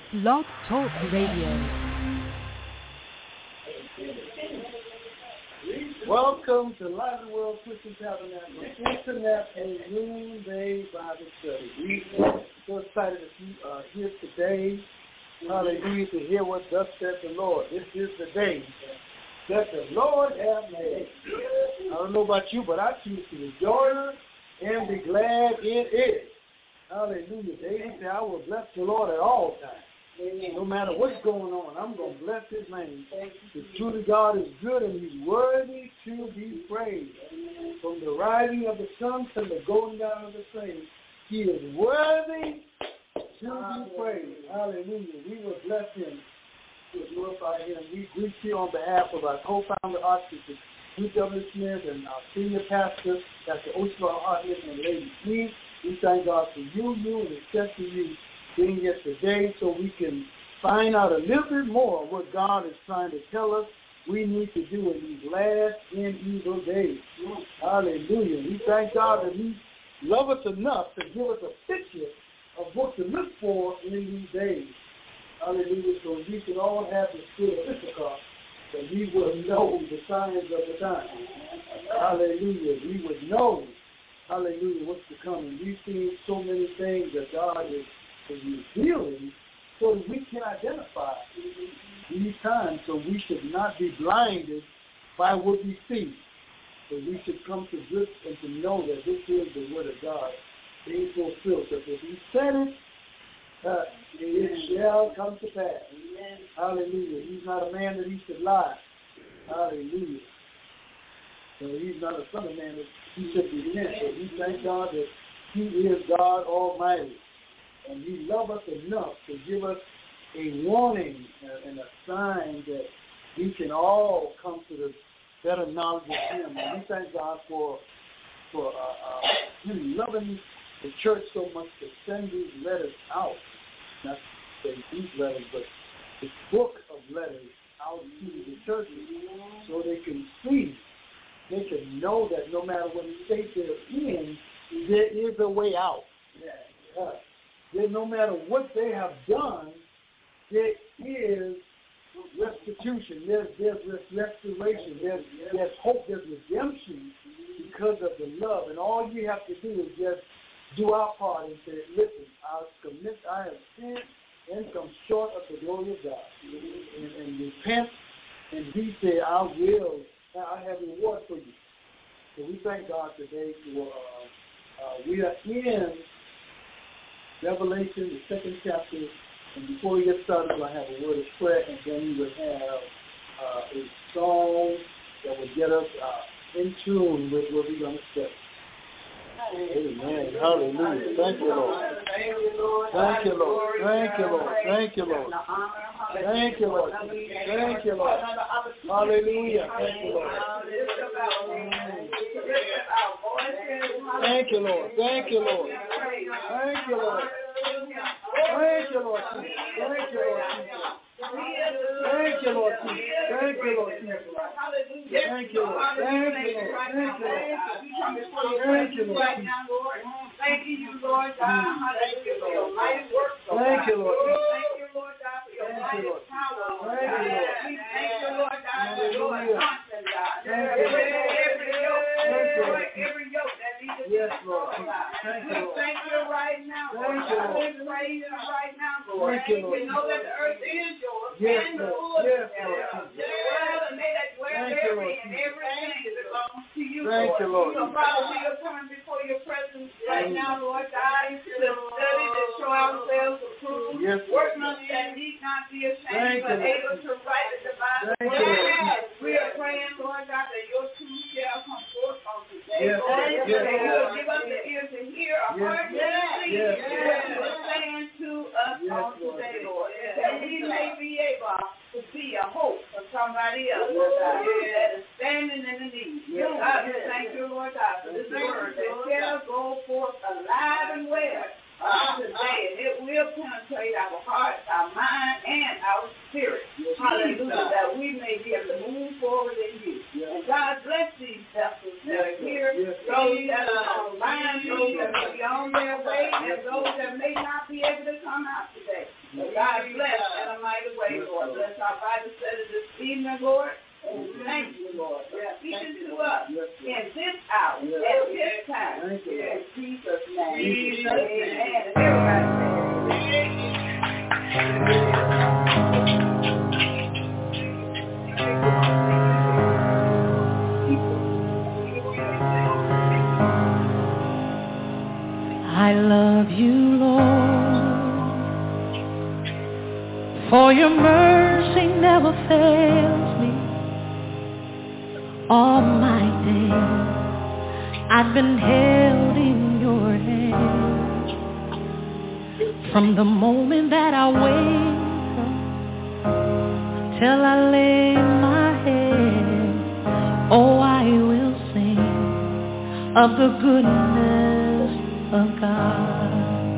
Blog Talk Radio. Welcome to Light of the World Christian Tabernacle International Noonday Bible Study. We're so excited that you are here today. Hallelujah, to hear what thus said the Lord. This is the day that the Lord has made. I don't know about you, but I choose to rejoice and be glad in it. Hallelujah. David said, I will bless the Lord at all times. No matter what's going on, I'm going to bless his name. Because truly God is good and he's worthy to be praised. From the rising of the sun to the going down of the same, he is worthy to be praised. Hallelujah. We will bless him. We will glorify him. We greet you on behalf of our co-founder, Archbishop W. Smith, and our senior pastor, Dr. Oswald Hartnett, and Lady Smith. We thank God for you, and especially you being here today so we can find out a little bit more of what God is trying to tell us we need to do in these last and evil days. Hallelujah. We thank God that he loves us enough to give us a picture of what to look for in these days. Hallelujah. So we can all have the spirit of Issachar, that we will know the signs of the time. Hallelujah. We would know, hallelujah, what's to come. And we've seen so many things that God is revealing so that we can identify these times. So we should not be blinded by what we see. But we should come to grips and to know that this is the word of God being fulfilled. So if he said it, it shall come to pass. Amen. Hallelujah. He's not a man that he should lie. Hallelujah. So he's not a son of man that he should be in. So we thank God that he is God Almighty. And he loves us enough to give us a warning and a sign that we can all come to the better knowledge of him. And we thank God for him loving the church so much to send these letters out. Not to say these letters, but the book of letters out to the churches so they can see, they can know that no matter what state they're in, there is a way out. That no matter what they have done, there is restitution, there's restoration, there's hope, there's redemption because of the love. And all you have to do is just do our part and say, listen, I have sinned and come short of the glory of God. And repent, and he said, I have a reward for you. So we thank God today for, we are in Revelation, the second chapter, and before we get started, we'll have a word of prayer, and then we will have a song that will get us in tune with what we're going to say. Amen. Hallelujah. Thank you, Lord. Thank you, Lord. Thank you, Lord. Thank you, Lord. Thank you, Lord. Thank you, Lord. Hallelujah. Thank you, Lord. Thank you, Lord. Thank you, Lord. Thank you, Lord. Thank you, Lord. Thank you, Lord. Thank you, Lord. Thank you, Lord. Thank you, Lord. Thank you, Lord. Thank you, Lord. Right now, Lord. Thank you, Lord God. Thank you, Lord. Thank you, Lord. Thank you, Lord God, for your mighty power. Thank you, Lord. Thank you, Lord God, for your anointing, God. Every yoke that needs to be destroyed, God. Thank you, Lord. Thank you right now, Lord. Thank you, Lord. We praise you right now, Lord. Thank you, Lord. We know that the earth is yours. Yes, Lord. Yes, Lord. And may that dwell therein, and everything belongs to you, Lord. Thank you, Lord. So, Father, we are coming before your presence right now, Lord God, to study, to show ourselves approved. Yes, workmen that need not be ashamed, but able to write the divine word. We are praying, Lord God, that your truth shall come forth on today. Yes, Lord. Yes, that you will give us the ear to hear, a heart to see, what you are saying to us on today, Lord. That we may be able to be a hope for somebody else, Lord God, that is standing in the need. God, we thank you, Lord God, for this word that shall go forth alive and well today, and it will penetrate our hearts, our mind, and our spirit. Hallelujah, that we may be able to move forward in you. And God bless these vessels that are here, those that are online, those that may be on their way, and those that may not be able to come out today. God bless in a mighty way, Lord. Bless our Bible study this evening, Lord. Thank you, Lord, for speaking to us in this hour, at this time. In Jesus' name. Amen. Everybody I love you, Lord, for your mercy never fails me. All my days I've been held in your hand. From the moment that I wake up till I lay my head, oh, I will sing of the goodness of God.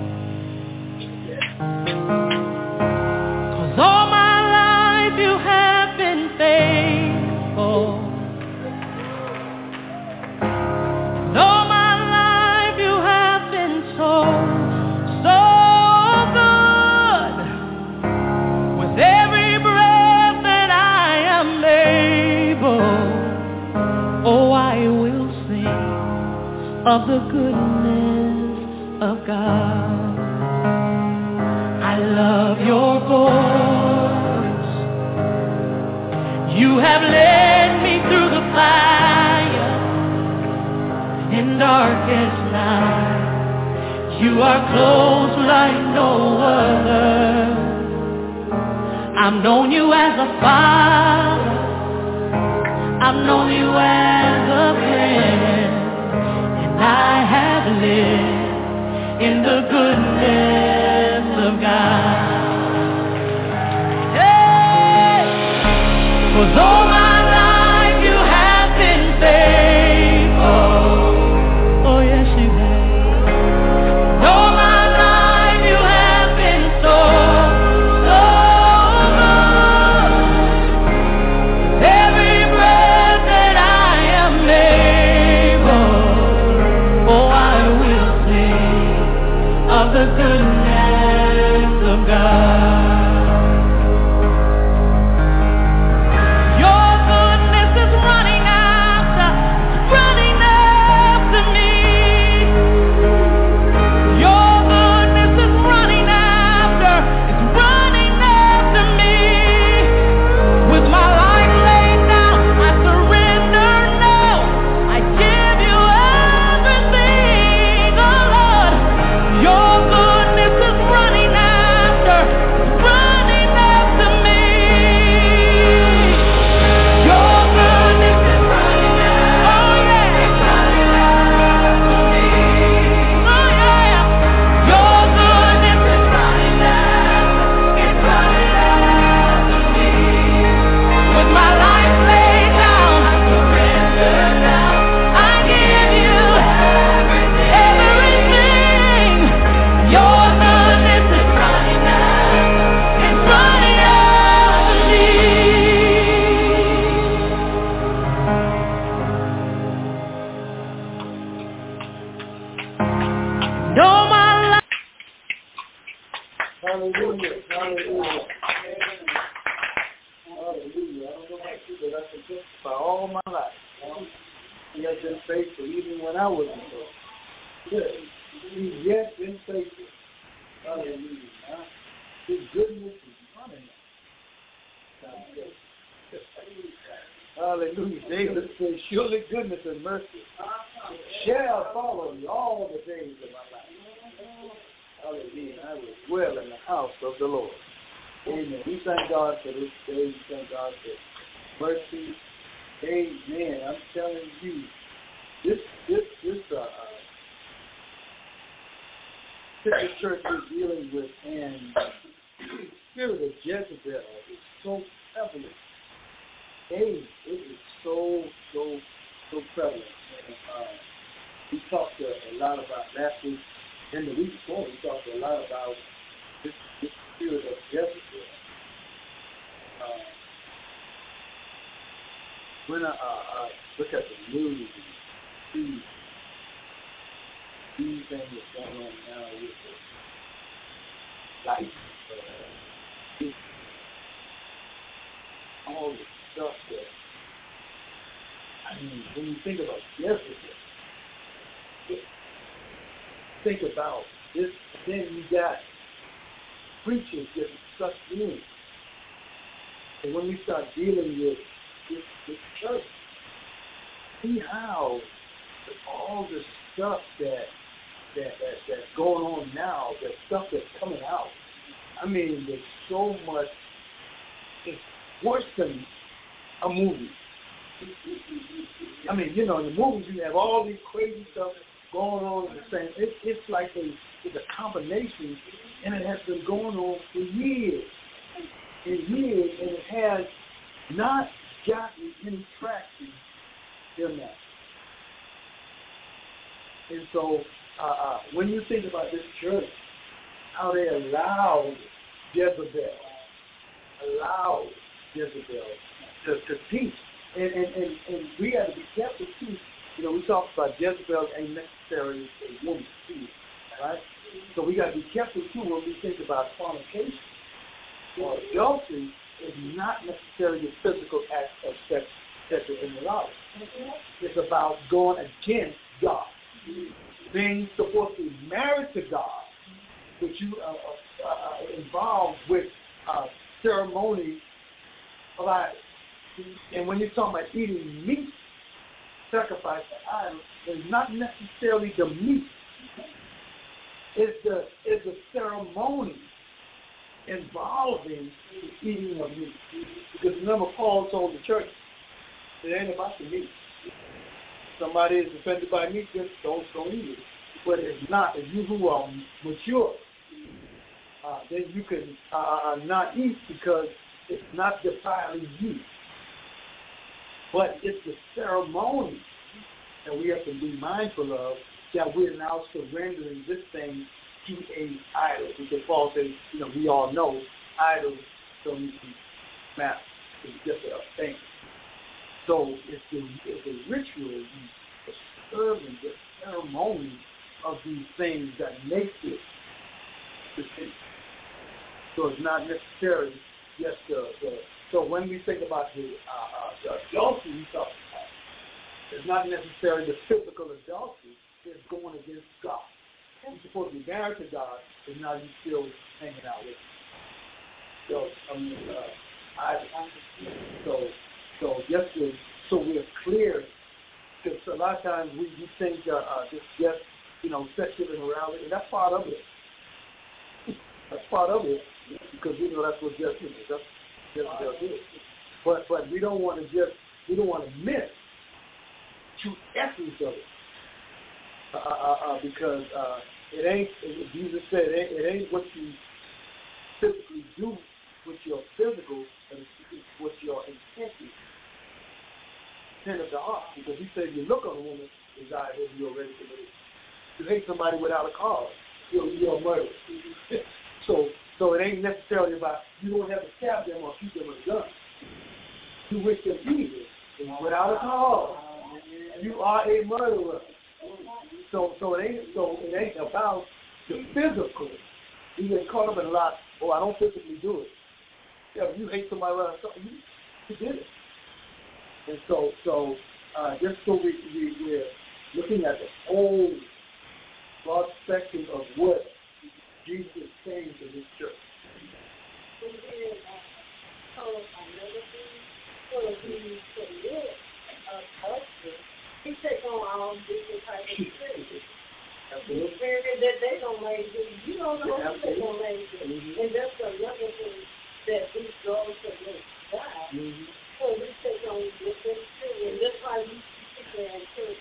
'Cause all my life you have been faithful. All my life you have been so good. With every breath that I am able, oh, I will sing of the goodness of God. I love your voice. You have led me through the fire in darkest night. You are close like no other. I've known you as a father. I've known you as a friend. And I have lived in the goodness of God. Hey! 'Cause all my life you have been faithful. Oh yes you have. All my life you have been so good. Every breath that I am able, oh, I will sing of the goodness of God. Your goodness is running after me. Your goodness is running after me. With my life laid down, I surrender now. I give you everything, oh Lord. Your goodness is running after me. Your goodness is running after, oh yeah, it's running after me. Oh yeah, your goodness is running after, it's running after me. With my life laid down, I surrender now. I give you everything. Your goodness is running after, it's running after me. No, my life. Hallelujah. Hallelujah. Hallelujah. I don't know about you, but I can testify all my life. He has been faithful even when I wasn't faithful. Good. He's yet been faithful. Hallelujah. His goodness is running. Hallelujah. David says, surely goodness and mercy shall follow me all the days of my life. Hallelujah. I will dwell in the house of the Lord. Amen. We thank God for this day. We thank God for mercy. Amen. I'm telling you, this church we're dealing with and the spirit of Jezebel is so prevalent. It is so prevalent. And, we talked a lot about last week and the week before. We talked a lot about this spirit of Jezebel. When I look at the news and see these things that's going on now with the life all the stuff that, when you think about Jezebel, think about this, then you got preachers getting sucked in. And when we start dealing with this church, see how all the stuff that's going on now, the stuff that's coming out. There's so much. It's worse than a movie. In the movies you have all these crazy stuff going on in the same. It's like it's a combination, and it has been going on for years and years, and it has not gotten any traction in that. And so when you think about this church, how they allowed Jezebel to teach. And we have to be careful too. We talked about Jezebel ain't necessarily a woman too, right? So we got to be careful too when we think about fornication. Or adultery is not necessarily the physical act of sexual immorality. It's about going against God. Being supposed to be married to God, but you are involved with ceremony of idols. And when you're talking about eating meat, sacrificed to idols, it's not necessarily the meat. It's the ceremony involving the eating of meat. Because remember, Paul told the church, it ain't about the meat. Somebody is offended by meat, just don't eat it. But it's not. If you who are mature, then you can not eat because it's not defiling you. But it's the ceremony that we have to be mindful of, that we're now surrendering this thing to a idol. Because Paul says, we all know idols don't need to be mapped. It's just a thing. So it's the ritual, the serving, the ceremony of these things that make it the thing. So it's not necessarily just so when we think about the adultery we talk about, it's not necessarily the physical adultery, it's going against God. You're supposed to be married to God, and now you're still hanging out with him. So we're clear, because a lot of times we think just sexual immorality, and that's part of it. That's part of it, because that's what Jezebel is. That's Jezebel is. But we don't want to miss true essence of it, because it ain't. Jesus said it ain't what you physically do with your physical, but it's what your intent is. Intent of the heart, because he said you look on a woman, is I hope you're already committed. You hate somebody without a cause, you're a murderer. So it ain't necessarily about you don't have to stab them or shoot them with a gun. You wish them evil without a cause. You are a murderer. So it ain't about the physical. You get caught up in a lot. Oh, I don't physically do it. Yeah, if you hate somebody without a cause, you did it. And so just so we're looking at the whole broad spectrum of what Jesus is saying to this church. He takes on all different types of spirits. The spirit that they don't make it, you don't know what they're going to make it. And that's another thing that these girls have made God. So we take on different spirits. And that's why we sit there and church.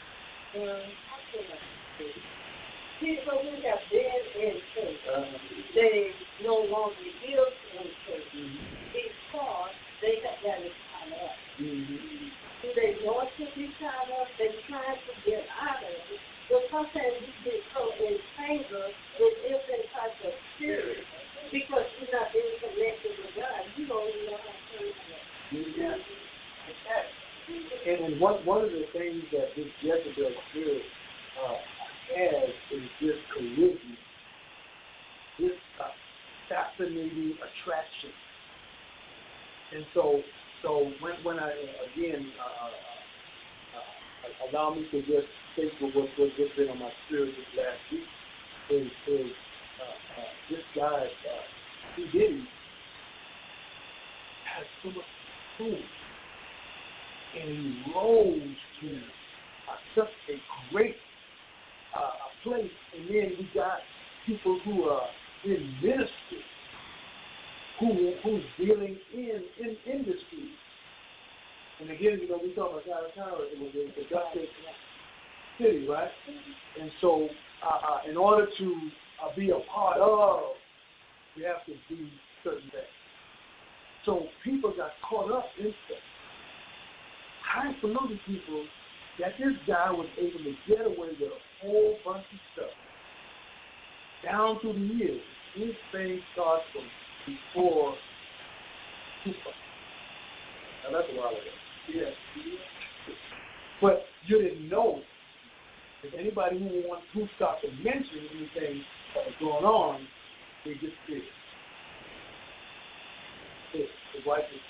People who have been in church, they no longer live in church because they have got it tied up. Do they want to be tied up? They're trying to get out of it. But sometimes we get so entangled with different types of spirits because you're not being connected with God. You don't even know how to turn it. And one of the things that this Jezebel spirit has is this charisma, this fascinating attraction. And so when I again allow me to just think of what's just been on my spirit this last week is this guy P. Diddy has so much food, and he rose to such a great place. And then we got people who are in ministry, who's dealing in industry. And again, we talk about Galatasaray, it was the Dutch city, right? And so, in order to be a part of, you have to do certain things. So people got caught up in stuff. Highfalutin people, that this guy was able to get away with a whole bunch of stuff. Down through the years, this thing starts from before Tupac. Now that's a while ago. Yeah. But you didn't know. If anybody who starts to mention anything that was going on, they just did. The wife is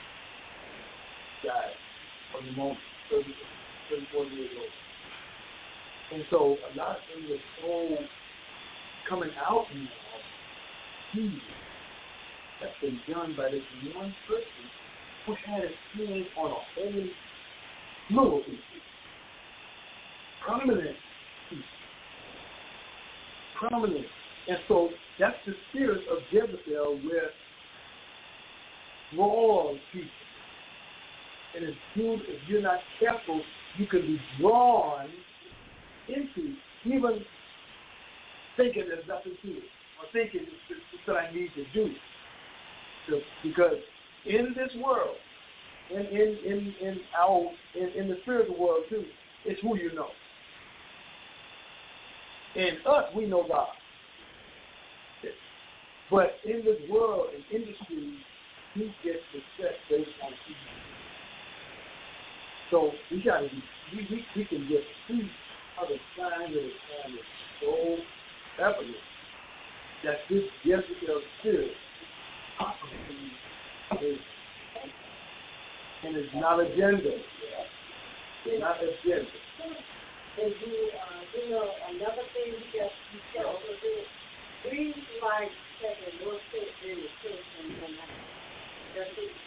died on the moment, 34 years old. And so a lot of things are so coming out now. That's been done by this one person who had his hand on a whole slew of people. Prominent. And so that's the spirit of Jezebel, where draws people. And it's good if you're not careful, you can be drawn into even thinking there's nothing to it, or thinking it's what I need to do. So, because in this world, in the spiritual world too, it's who you know. In us, we know God. But in this world, in industry, He gets the set based on people. So we got to be, we can just see how the sign of the time is so evident that this Jezebel spirit operates, and it's not agenda. It's not agenda. And you know, another thing we got to be careful with, we like having more faith in the church than that's it.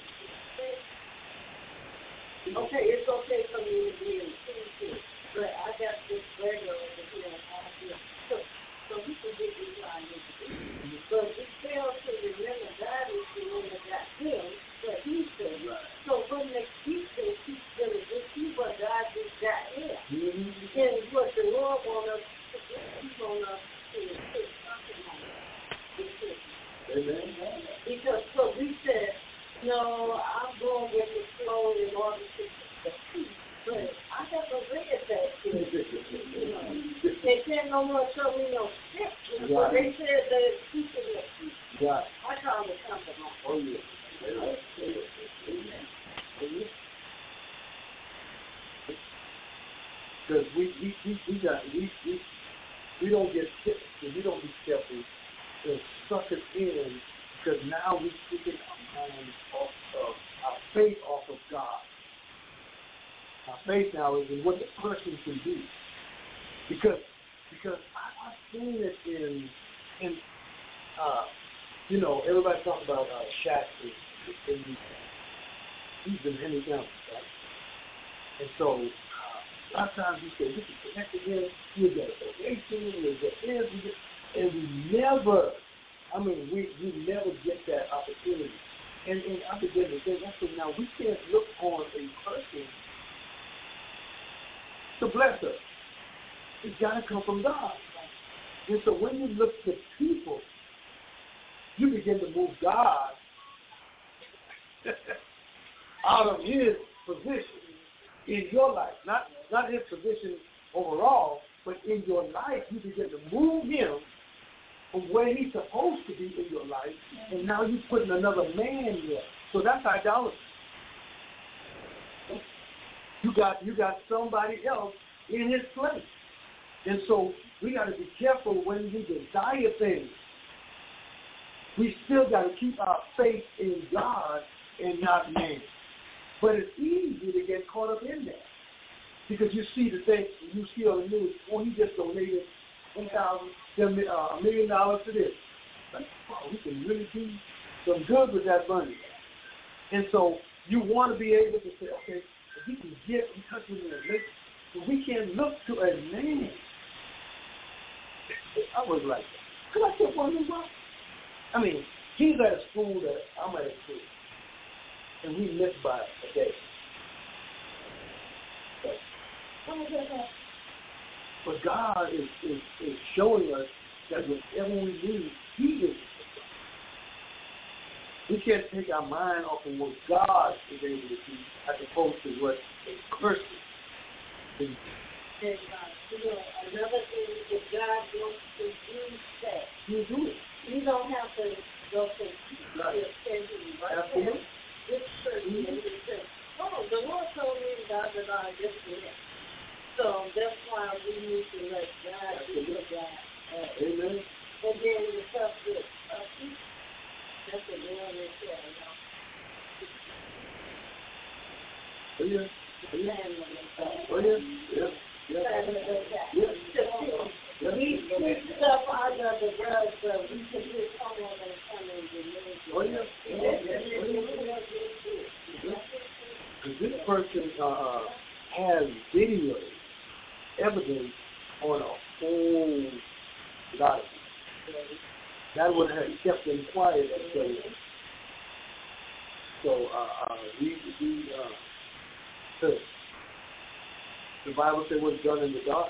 Okay, it's okay for me to be in the church, but I got this regular over here so we can get this line in the church. But we fail to remember God is the one that got him, but he said. Right. So when they keep saying he's going to see what God just got him. Mm-hmm. And what the Lord wants us to do, He wants us to put something on it. Amen. Because so we said, no, I'm going with the flow in order to keep the peace. But I never read that too. They said no more show me no scripture. Right. But they said that it's keeping the peace. Right. I call it compromise. Oh, yeah. Because we don't get sick, and we don't be careful to suck it in, because now we're taking our mind off of our faith off of God. Our faith now is in what the person can do. Because I've seen it in everybody talking about Shaq he's been Henry Johnson, right? And so a lot of times you say, you can connect again, you get a donation, you get this, and we never get that opportunity. And I begin to think, I said, now we can't look on a person to bless us. It's got to come from God. And so when you look to people, you begin to move God out of His position in your life. Not His position overall, but in your life, you begin to move Him from where He's supposed to be in your life, and now you're putting another man there. So that's idolatry. You got somebody else in His place. And so we got to be careful when we desire things. We still got to keep our faith in God and not man. But it's easy to get caught up in that because you see the thing, you see on the news, oh, he just donated $1 million to this. Like, wow, we can really do some good with that money. And so you want to be able to say, okay, if he can get in touch with me, but we can't look to a man. I was like, because I kept wondering why. I mean, he's at a school that I'm at a school, and we missed by a day. But God is showing us that whatever we need, he is. We can't take our mind off of what God is able to do as opposed to what a person is. And, another thing, if God wants to use that, You do it. you don't have to go to Right. Absolutely. this person and this person. Oh, the Lord told me God that I this and that. So that's why we need to let God do what God has. Amen. And then the stuff with that's a man that said, Oh, yeah. Oh, yeah. Yeah. Yeah. we put stuff under the rug so we can get someone that's coming to live. Oh, yeah. Because this person has video evidence on a whole lot of it. That would have kept them quiet. So the Bible said what's done in the dark.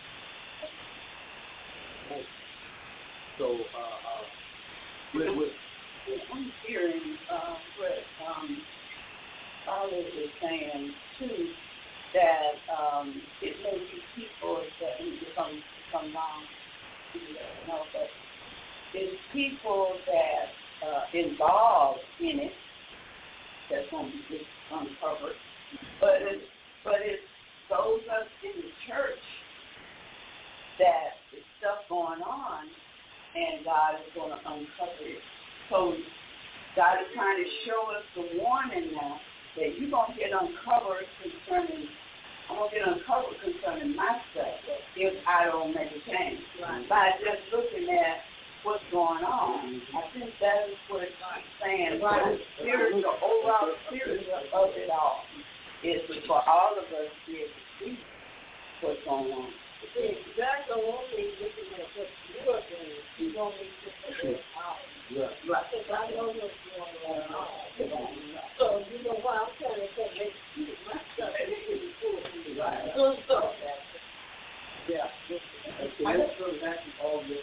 So I'm hearing what Father is saying too, that it may be people that need to come down, but it's people that involved in it that's going to be uncovered, but it's those of us in the church that there's stuff going on, and God is going to uncover it. So God is trying to show us the warning now that you're going to get uncovered concerning myself if I don't make a change. Right. By just looking at what's going on. I think that is what it's saying. Right. The overall spirit of it all is for all of us to be able to see what's going on. God don't want me looking at what you're doing. He want me to look at all. right. Because I know what's going on. So, you know why I'm trying to say, my stuff is pretty cool. Right. So, Yeah. I just go back to all this.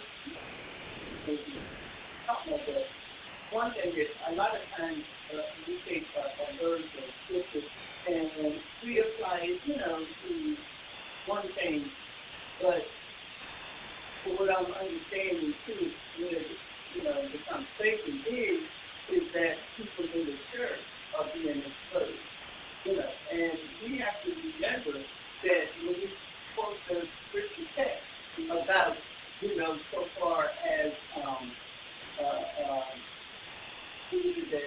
One thing is, a lot of times we take a verse or scripture and we apply it, to one thing. But what I'm understanding too, where the conversation is that people in the church are being exposed. And we have to remember that when we quote the scripture text about, so far as that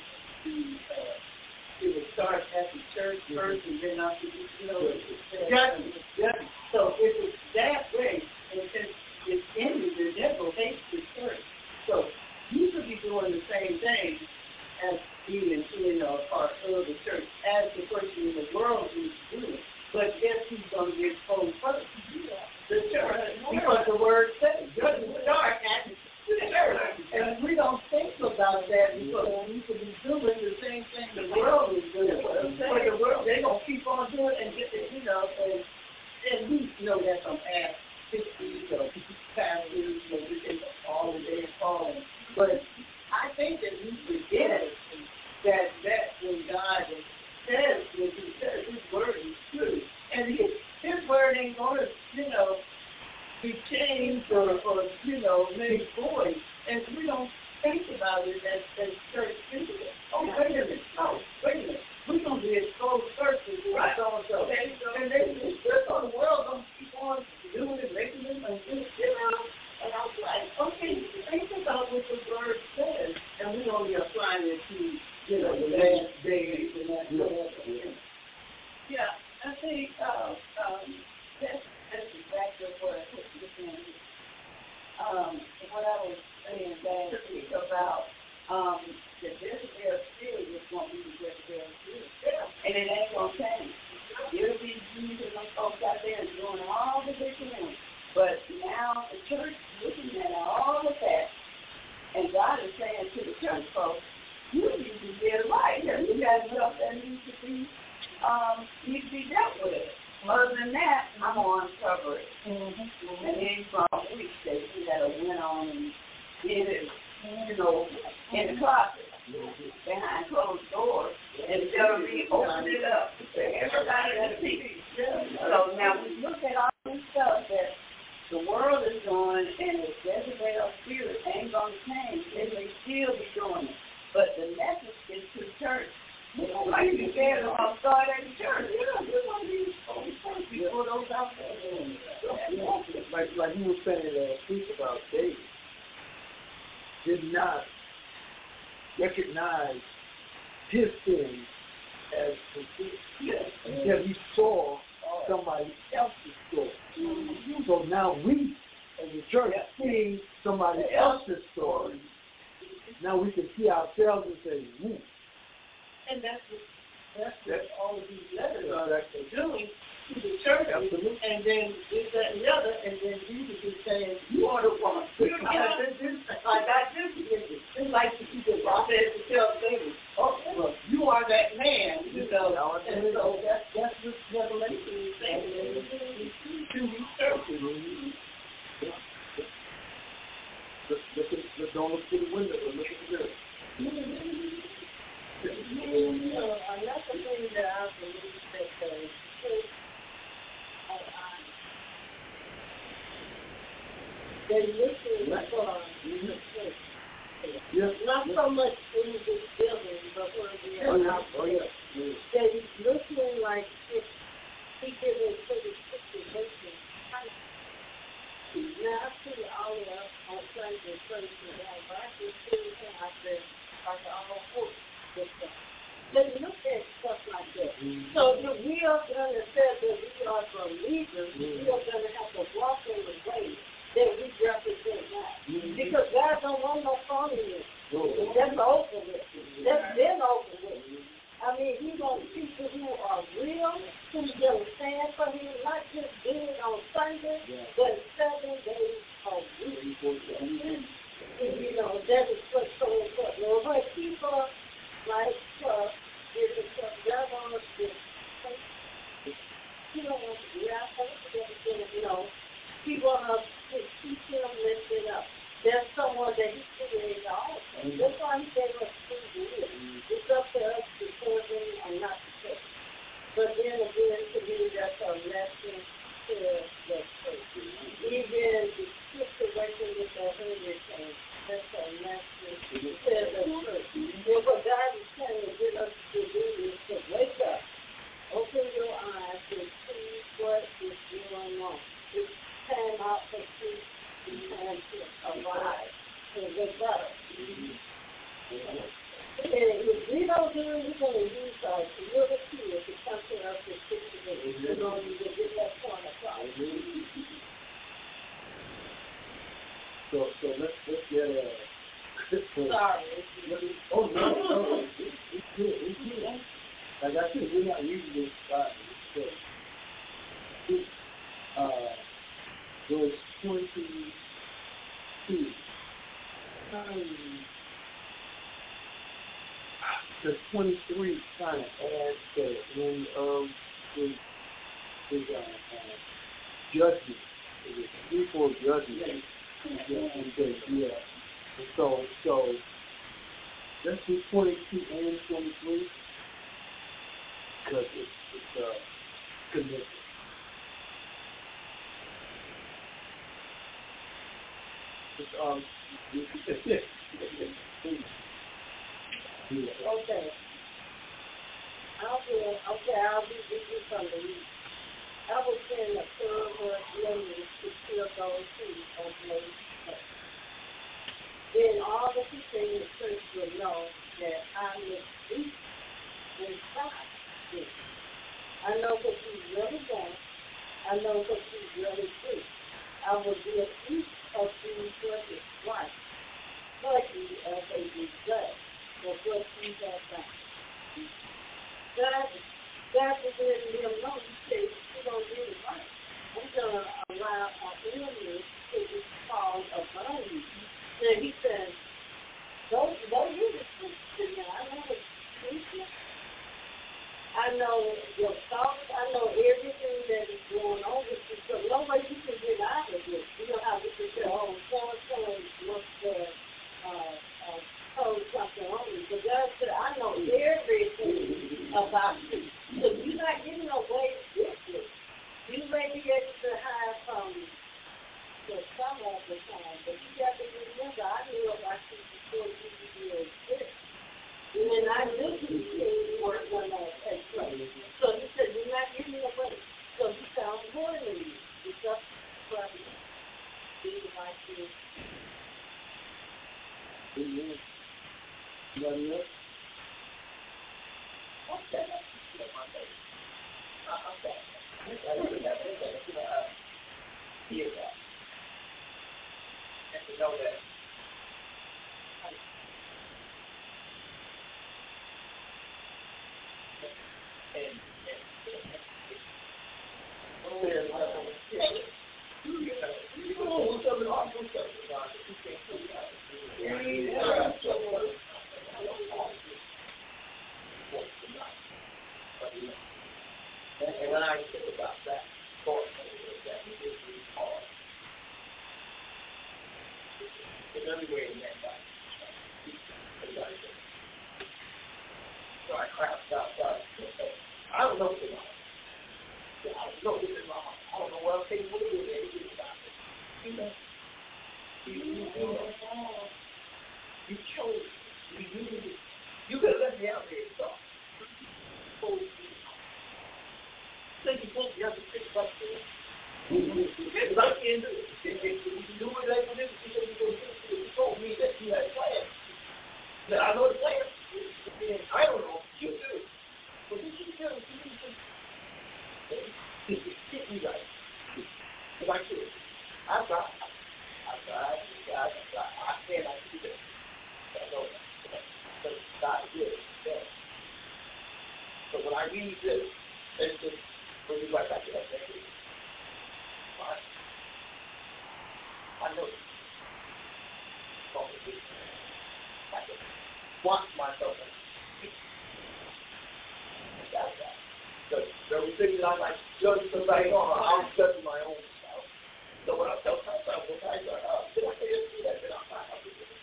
it would start at the church first and then after, Exactly. So if it's that way, and since it's ended, the devil hates the church. So you should be doing the same thing as being, a part of the church, as the person in the world is doing. But guess who's going to get exposed first? The church. Because the word says, judgment start at the church. And we don't think about that because we should be doing the same thing the world is doing. But the world, they're going to keep on doing it and get the, and we know that from past 50s or pastors, all the day falling. But I think that we forget that when God says what he says, his word is true. And his word ain't going to, be changed or made void. And we don't think about it as church people. Oh, wait a minute. No, wait a minute. We're going to be exposed first and so-and-so. And then the world going to keep on doing it, making it, and And I was like, okay, think about what the word says. on your assignment to, the last days and that. Yeah, I think that's exactly what you're saying. What I was saying last week about the Jezebel spirit is going to be the Jezebel spirit. And it ain't going to change. It'll be Jews and them folks out there doing all the different. But now the church is looking at all of that. And God is saying to the church folks, you need to get it right. You got stuff that needs to be dealt with. Other than that, I'm going to uncover it. And then from weeks that went on and did it, in the closet, behind closed doors, instead of me opening it up to everybody to see. So now we look at all this stuff that the world is doing, and the Jezebel spirit ain't going to change. They may still be doing it. But the message is to the church. Like you said, I'll start at the church. We're going to be on the church before those out there doing it. Like you were saying speak about David, did not recognize his sin as complete until he saw somebody else's story. So now we, as a church, see somebody else's story. Now we can see ourselves and say, woo. And that's what all of these letters are doing to the church. Absolutely. And then this, that, and the other, and then Jesus is saying, you are the one. I got this. It's like you can walk there to tell David, well, you are that man, And so that's what Revelation is saying. To these churches. Don't look through the window, but look at the mirror. Another thing that I believe that the church they listen for the church. Not so much in this building, but where we are out there. They listening like if he did a certain situation. Now I see all of us on Sunday, but I can see out there like all hope. They look at stuff like that. So if we are going to say that we are believers, we are going to have to walk in the way that we represent God. Because God don't want no phoniness. That's over with. That's been over with. I mean, He wants people who are real, who's going to stand for Him, not just do it on Sunday, but 7 days a week. That is what's so important. But people like there's a God on us to He don't want to be out there, He wants us to keep Him lifted up. There's someone that He created also. That's why He gave us free will. It's up to us to serve Him or not to serve Him. But then again, to me, that's a lesson to the church. Even the situation with the hurricane, that's a lesson to the church. And what God is trying to get us to do is to wake up, open your eyes, and see what is going on. It's time out for truth. It's time to arise and wake up. And if we don't do it, we're going to use our little kids to come to us and fix it. We're going to get that point across. So let's get a... Sorry. Oh, no. It's good. Like I said, we're not using this spot. Verse 22. The 23 kind of adds that when his judgment, his people judgment. Yeah. And so let's do 22 and 23 because it's connected. Okay. I'll be reading from the week. I will send a third lady to kill those who obey her. Then all the people in the church will know as a result of what you have done. God was letting him know, he said, you don't do it right. I'm going to allow our enemies to be called upon you. And he said, don't use it to me. I know it's stupid. I know your thoughts. I know everything that is going on with you. So no way you can get out of it. You know how we can say, oh, so-and-so was told something on me. But God said, I know everything about you. So you're not getting away with it. You may be able to hide from some of the time, but you got to remember, I knew about you before you even exist. And I knew you weren't going to take place. So he said, you're not getting away. So he said, I'm warning you. It's up to you. Be like this. Amen. Anybody else? Okay. Hear that. And to know that. And when I think about that, that he is really hard. It's everywhere in that life. So I crashed outside. I don't know what's in my heart. I don't know what's in my heart. I don't know what I'm thinking. What is it about it? You know? You chose. You could have left me out there and thought. Think you're supposed to have to think about it. Because I can't do it. You do it like this. You told me that you had plans. That I know the plan. I don't know. You do. But what you do, you get me right. Because I could. I tried. I said I could do that. I know that. But God did it. So when I read this, it's just, we'll be right back to that thing. I know it. I can watch myself and speak. That's that. So every thing that I like judge somebody on, I'm judging my own self. So when I tell myself, did I say that? Then I'm not happy with it.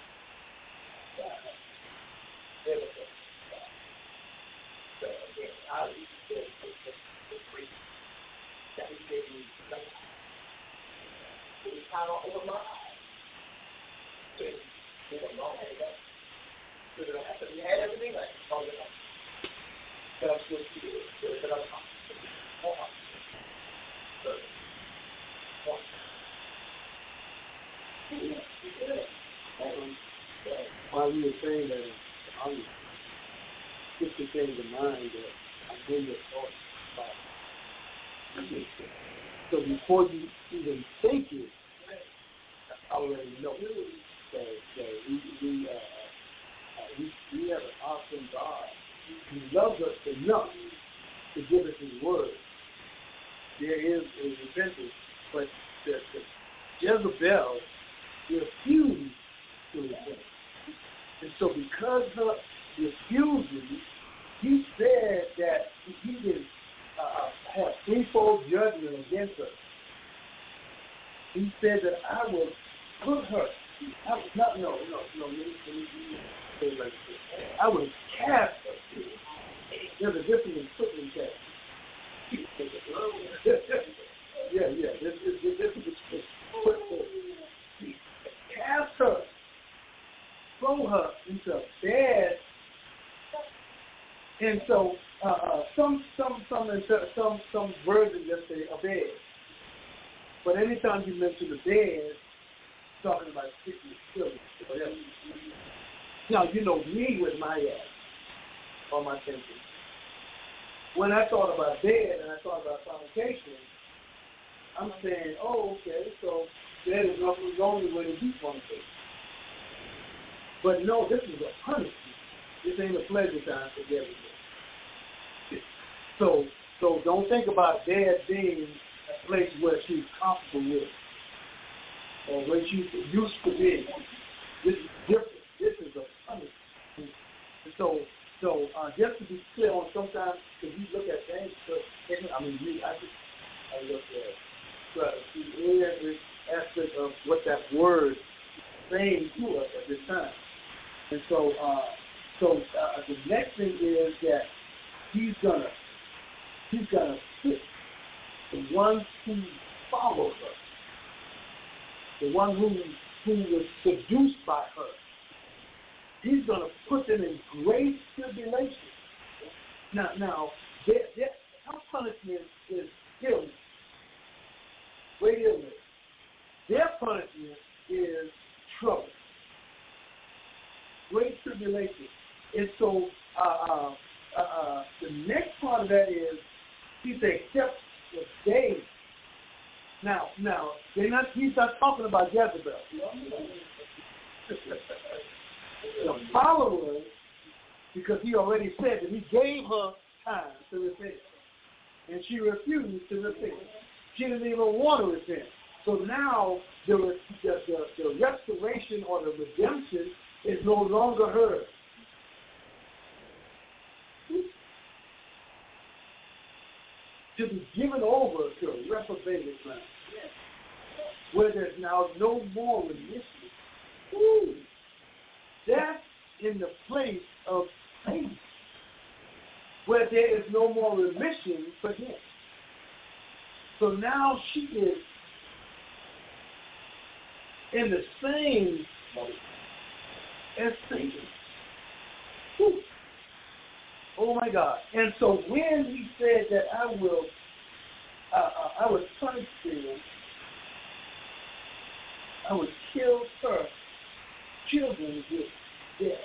There we go. So again, I leave this free. That he gave me like he kind of over my eyes. So you don't know how to go. So you had everything like all the time. But I'm supposed to do it. But I'm not. While we were saying that, I was just the thing in mind that I bring your thoughts about. So before you even think it, I already know that we have an awesome God. He loves us enough to give us His word. There is a repentance, but the Jezebel refused to repent. And so because of refusing, he said that he didn't have threefold judgment against her. He said that I will put her. Let me say it like this. I will cast her. There's a difference in putting cast. Yeah. There's a difference between put her. Cast her. Throw her into a bed. And so some versions just say a bed. But anytime you mention a bed, talking about sickness, children, whatever. Now, you know me with my ass or my thinking. When I thought about bed and I thought about fornication, I'm saying, oh, okay, so bed is the only way to do fornication. But no, this is a punishment. This ain't a pleasure time for Jezebel. So don't think about Dad being a place where she's comfortable with, or where she used to be. This is different. This is a punishment. So just to be clear on sometimes, if you look at things, I look at every aspect of what that word is saying to us at this time. And so the next thing is that he's gonna fit the ones who follow her, the one who was seduced by her. He's gonna put them in great tribulation. Now, our punishment is illness, great illness. Their punishment is trouble, great tribulation. And so the next part of that is he said, except the day. Now he's not talking about Jezebel. The followers, because he already said that he gave her time to repent, and she refused to repent. She didn't even want to repent. So now the restoration or the redemption is no longer hers. To be given over to a reprobated mind, where there's now no more remission. Ooh. That's in the place of faith, where there is no more remission for him. So now she is in the same as Satan. Whew. Oh my God. And so when he said that I will punish them, I would kill her children with death.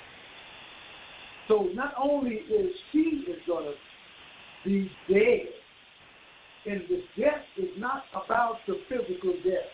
So not only is she going to be dead, and the death is not about the physical death.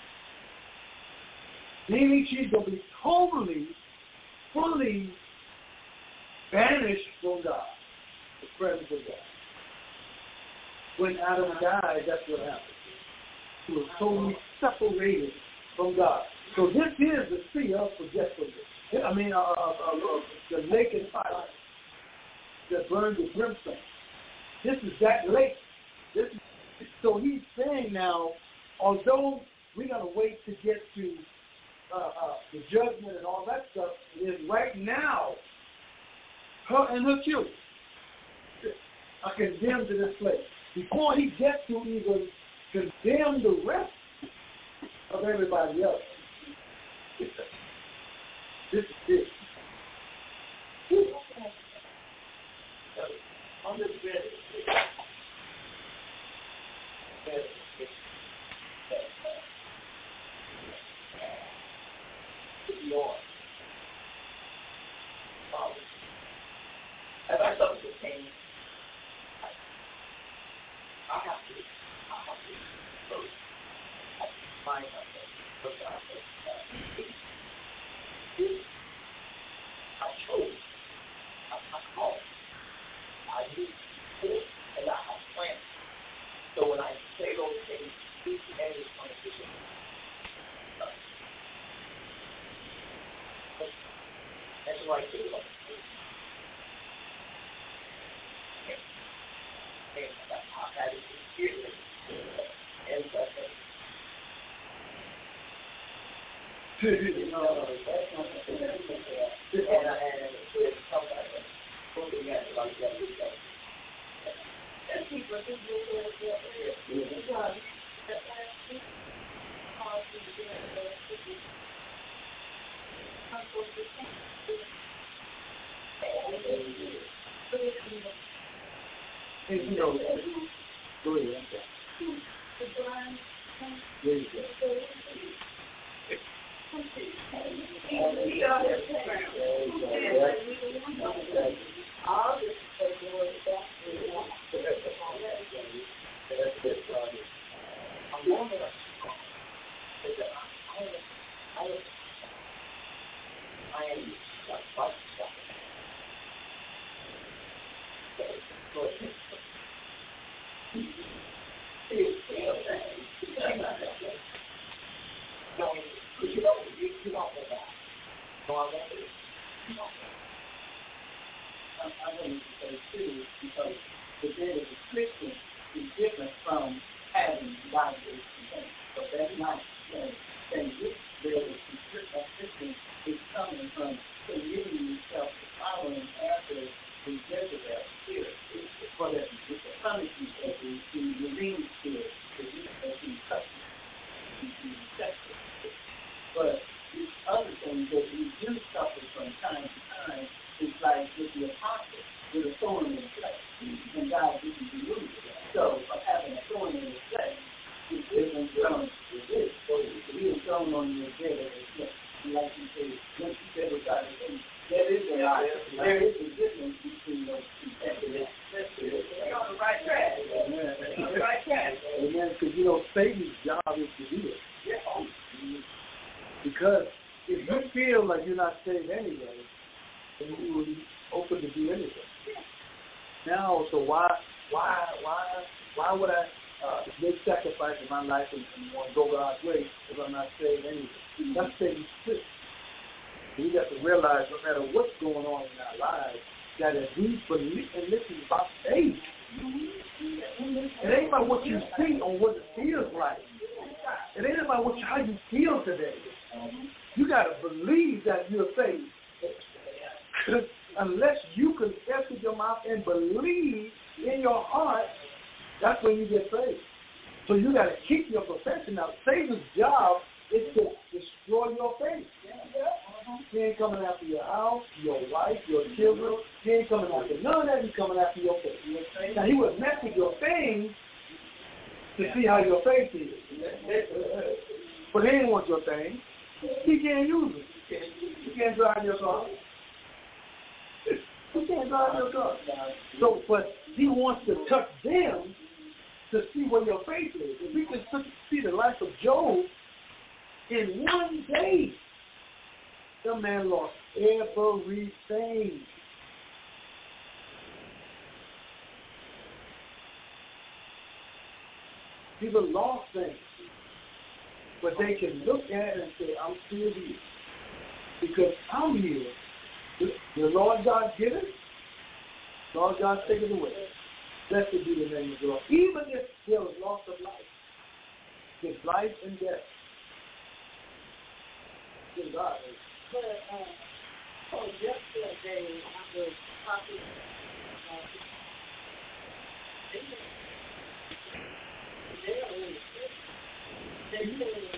Meaning she's going to be totally, fully banished from God, the presence of God. When Adam died, that's what happened. He was totally separated from God. So this is the sea of forgetfulness. The lake and fire that burns with brimstone. This is that lake. So he's saying now, although we're going to wait to get to the judgment and all that stuff, is right now, her and her children are condemned to this place. Before he gets to even condemn the rest of everybody else. This is it. On this bed, Lord. As I start to change, I have to first find myself. I chose. I called. I knew it, and I have plans. So when I say those things, each and every one of them. That's what I do. That's how that is experience. And go ahead. There you go. Miami. I wanted to say too, because the debt of the Christian is different from having life is contained. So that's not saying this debt of the Christian is coming from committing yourself to following after the Jezebel spirit. For that, it's a punishment of the redeemed spirit, that he touches, he touches. But these other things that we do suffer from time to time, it's like with the apostle, with a thorn in the flesh, and God didn't remove it. So, having a thorn in the flesh is different from this. So, being thrown on your dead of the flesh. And like you said, when you said what God is saying, there is a difference between those two things. You're on the right track. Amen. On the right track. Amen. Because, Satan's job is to do it. Yeah. Because if you feel like you're not saved anyway, then you will be open to do anything. Now, so why would I make sacrifice in my life and want to go God's way if I'm not saved anyway? That's Satan's trick. We got to realize no matter what's going on in our lives, that if we believe, and this is about faith, it ain't about what you see or what it feels like. It ain't about how you feel today. You got to believe that you're saved. Unless you confess with your mouth and believe in your heart, that's when you get saved. So you got to keep your profession. Now, Satan's job is to destroy your faith. He ain't coming after your house, your wife, your children. He ain't coming after none of that. He's coming after your faith. Now, he would mess with your things to see how your faith is. But he ain't want your thing. He can't use it. He can't drive your car. He can't drive your car. So, but he wants to touch them to see where your faith is. If we can see the life of Job, in one day, the man lost everything. People lost things. But they can look at it and say, I'm still here. Because I'm here. The Lord God give it, Lord God take it away. Blessed be the name of the Lord. Even if there was loss of life, there's life and death. Good God. But yesterday I was talking about they said,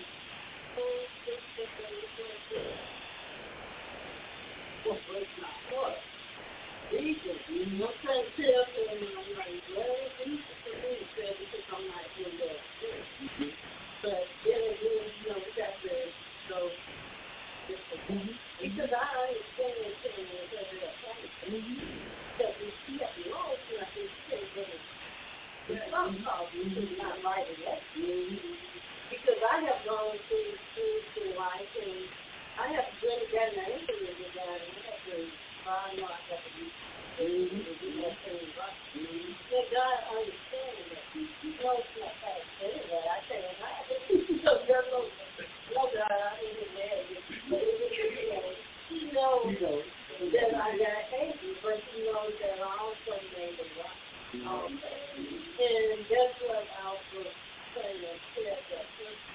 what breaks my heart? Jesus, you know, trying to tell them, I'm like, well, Jesus for me said because I'm not in that church. But then again, we got to go. Because I understand what saying because they're fighting. Because we see that law, and I think there's some problems is not right in that. Because I have gone through spiritual life, and I have really gotten an injury with that, and I have to find out I have to do that thing right. But God understands that. He knows not how to say that. I say, so God knows, no, God, I didn't get mad. He knows that I got angry, but he knows that I also made it right. And that's what I was saying and said that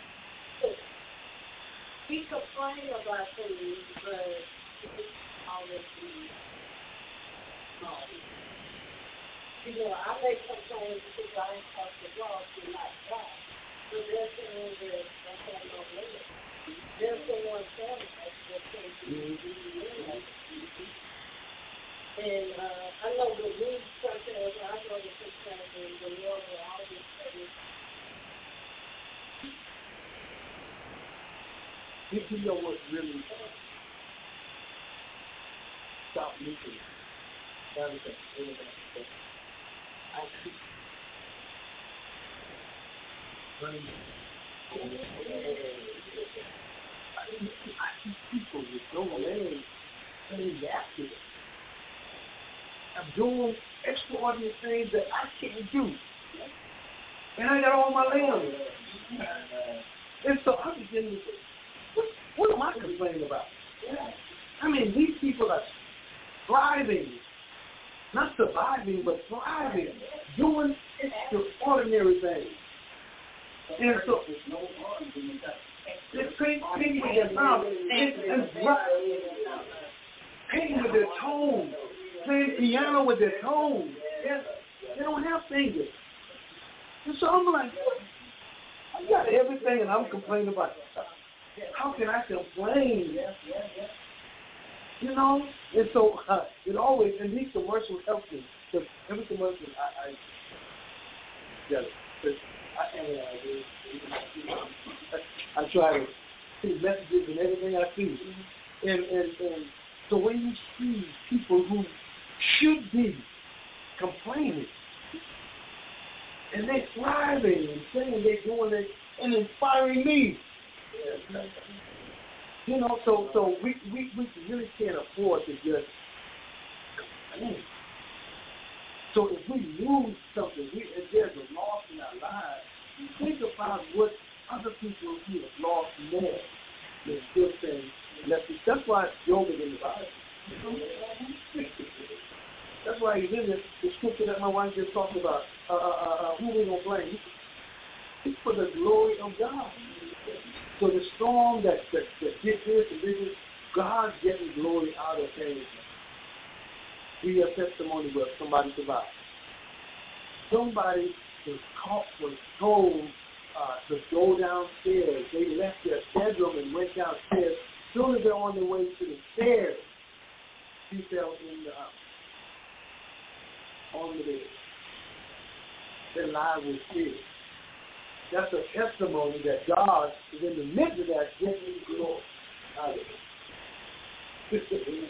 we complain about things, but it's always small. I may complain because I ain't talk to God to like God, but there's someone that has no limit. There's someone telling us that can't be and I know the rules sometimes I go to sometimes and the Lord will always say, you know what really stop leaking? Everything. I see people with no legs things after it. I'm doing extraordinary things that I can't do. And I got all my limbs. And so I'm beginning to say, what am I complaining about? I mean, these people are thriving, not surviving, but thriving, doing extraordinary things. And so, they're painting with their mouth, and painting with their toes, playing piano with their toes. They don't have fingers. And so I'm like, I got everything and I'm complaining about it. How can I complain? You know? And so it always, and these commercials help me. Because every commercial I try to see messages and everything I see. And so when you see people who should be complaining, and they're thriving and saying they're doing it and inspiring me. You know, so we really can't afford to just complain. So if we lose something, if there's a loss in our lives, think about what other people who have lost more than still saying, that's why Job is in the Bible. That's why he's in the scripture that my wife just talked about. Who we gonna blame? It's for the glory of God. So the storm that did this and this, God's getting glory out of things. Be a testimony where somebody survived. Somebody was told to go downstairs. They left their bedroom and went downstairs. As soon as they're on their way to the stairs, he fell in the on the bed. Their life was dead. That's a testimony that God is in the midst of that getting glory out of it.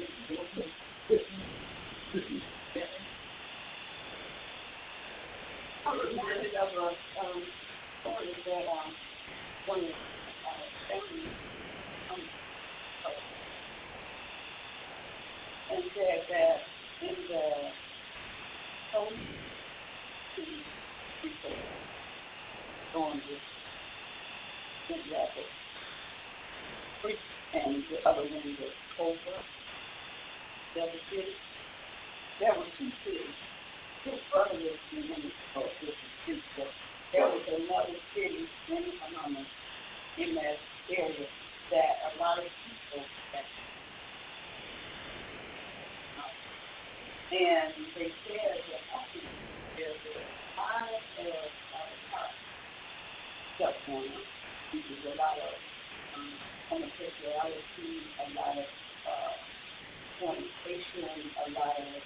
I was reminded of a story that one of Becky and said that in the home people going to rapid and the other one was over the other city. There were two cities. His brother was in there was another city in that area that a lot of people and they said that there's a lot of stuff going on. There's a lot of homosexuality, a lot of fornication, a lot of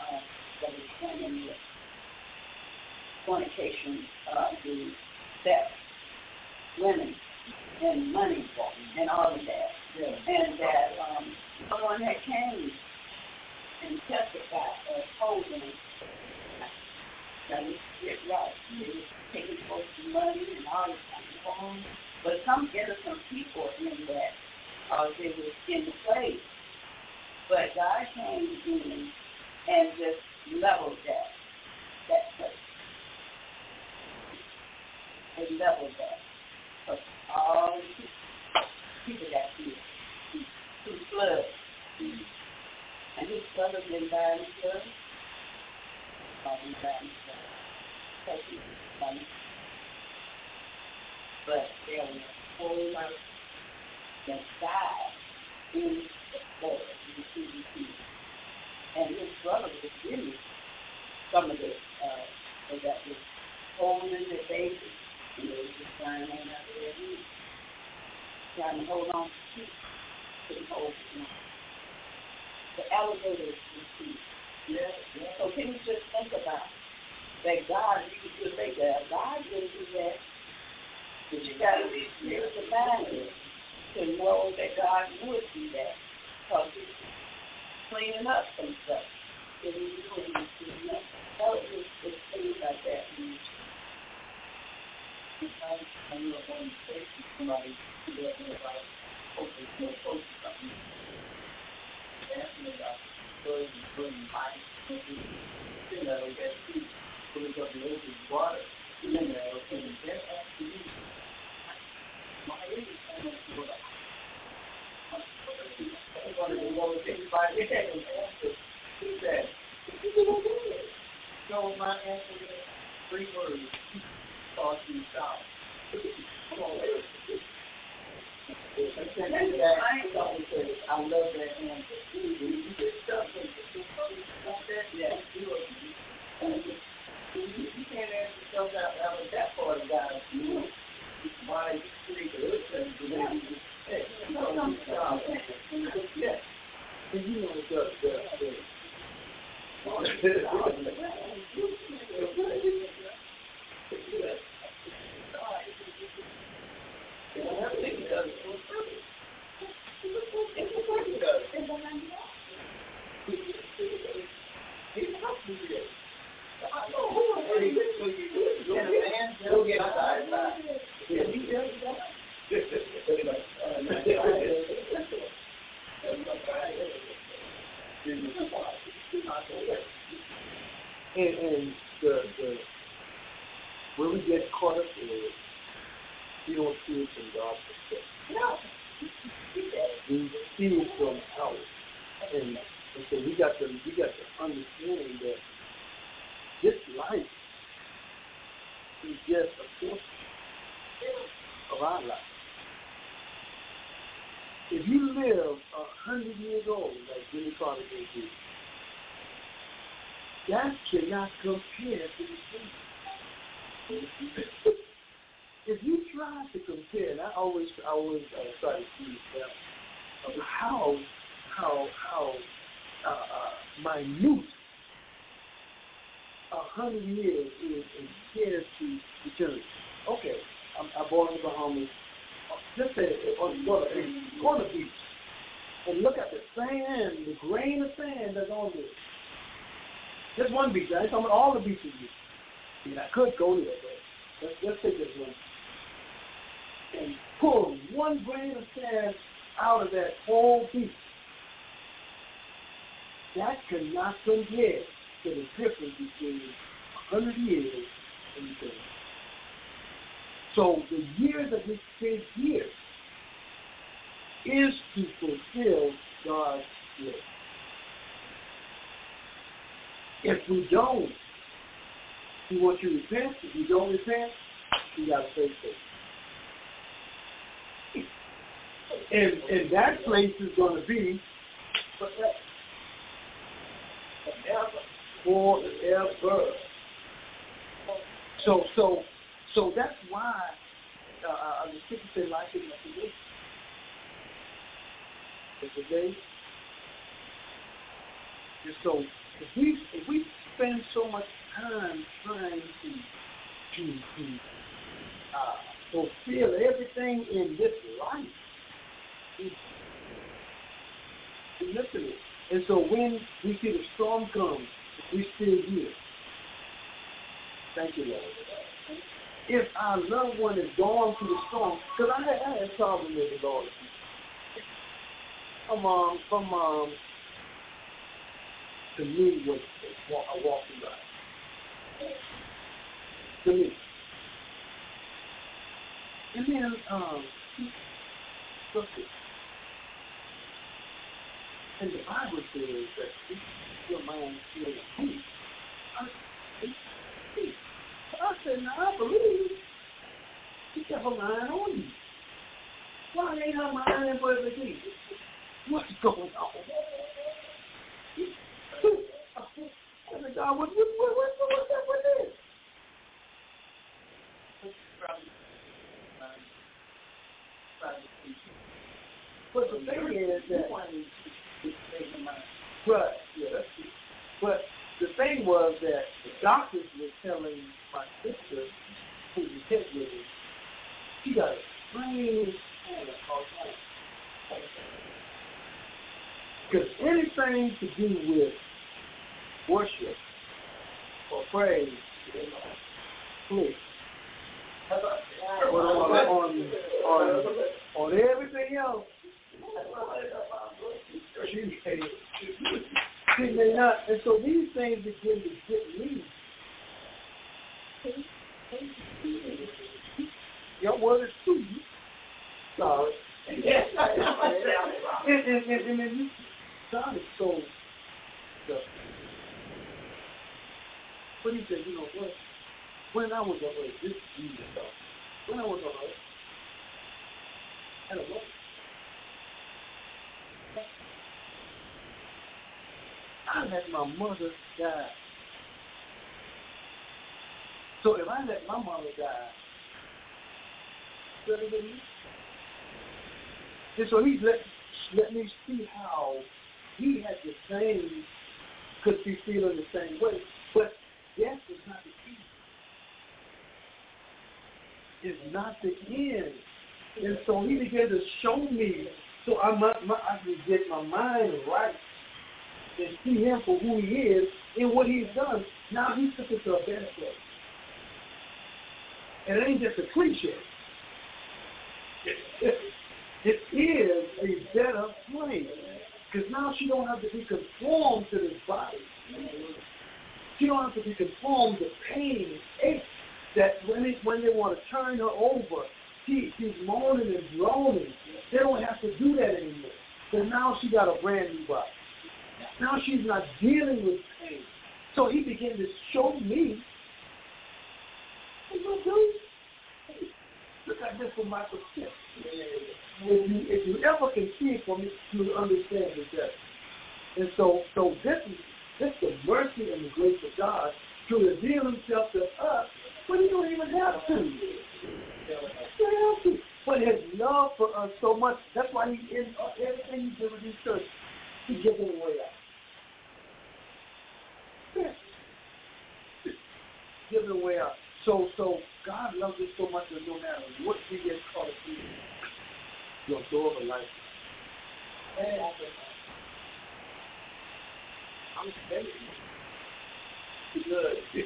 fornication, the sex, women, and money, and all of that. Yeah. And that someone had came and testified or told them that it's right. They were taking folks' money and all this kind of. But some innocent people in that they were in the place. But God came in and just leveled that place. It leveled that. But all people got killed through flood. And his brother didn't die in the flood. He died in the flood. Because he was funny. But there was a whole lot that died in the flood, in the CDC. And his brother was really some of the that was holding their baby, and they were just trying on out of their knees, trying to hold on to sheep, couldn't hold them. The alligators was sheep. Yeah. So can you just think about that God, you could say that God didn't do that, but you got to be spirit-minded to know that God would do that, because He's cleaning up some stuff. And He's doing cleaning up. So it's things like that. I'm not going to say to somebody who doesn't know about something. So my answer is 3 words. Thought you down. Come on, I love that answer. You get stuff in yeah, you can't ask yourself out of that part of God. Why you sleep good things and then you just say, yeah. And you know the And the where we get caught up in it, we don't see it from God's perspective. No. We see it from ours. And so we got to understand that this life is just a portion of our life. If you live 100 years old, like Jimmy Carter did, that cannot compare to the truth. If you try to compare, and I always try to see how minute 100 years is compared to eternity. Okay, I born in the Bahamas. Just say on the beach, and look at the sand, the grain of sand that's on there. Just one beach. I ain't talking about all the beaches. I mean, I could go there, but let's take this one. And pull one grain of sand out of that whole beach. That cannot compare to the difference between 100 years and eternity. So the year that we spend here is to fulfill God's will. If we don't, we want you to repent. If you don't repent, you got to face it. And that place is going to be forever. So that's why the scripture said, "Life is not today." It's today. And so if we spend so much time trying to fulfill everything in this life, we miss it. And so when we see the storm come, we still here. Thank you, Lord. If our loved one is gone through the storm, because I had a problem with the Lord. From to me was a walking ride. To me. And then, and the Bible says that your mind feels peace. I said, now I believe she kept her mind on you. Why ain't her mind in perfect peace? What's going on? I said, God, what's up with this? But the thing is that, but the thing was that the doctors were telling my sister, who was hit with it, she got a strange hand all the time. Because anything to do with worship or praise, please. But on everything else, She may not. And so these things begin to get me. Your word is true. Sorry. And then you sounded so. But he said, you know what? When I was on earth, this is Jesus stuff. When I was on earth, I don't know. I let my mother die. So if I let my mother die, better than me. And so he let me see how he had the same, could be feeling the same way. But death is not the end. It's not the end. And so he began to show me, so I can get my mind right and see him for who he is and what he's done. Now he took it to a better place. And it ain't just a cliche. It is a better place. Because now she don't have to be conformed to this body. She don't have to be conformed to pain and ache that when they want to turn her over, she's moaning and groaning. They don't have to do that anymore. So now she got a brand new body. Now she's not dealing with pain. So he began to show me, look at this from my perspective. If you ever can see it from me, you'll understand it better. And so this is the mercy and the grace of God to reveal himself to us when he don't even have to. But his love for us so much, that's why he in everything he did with his church, he gives it away out. Give it away out. So God loves us so much that no matter what we get caught up in, your door of life. I'm spending it. Good.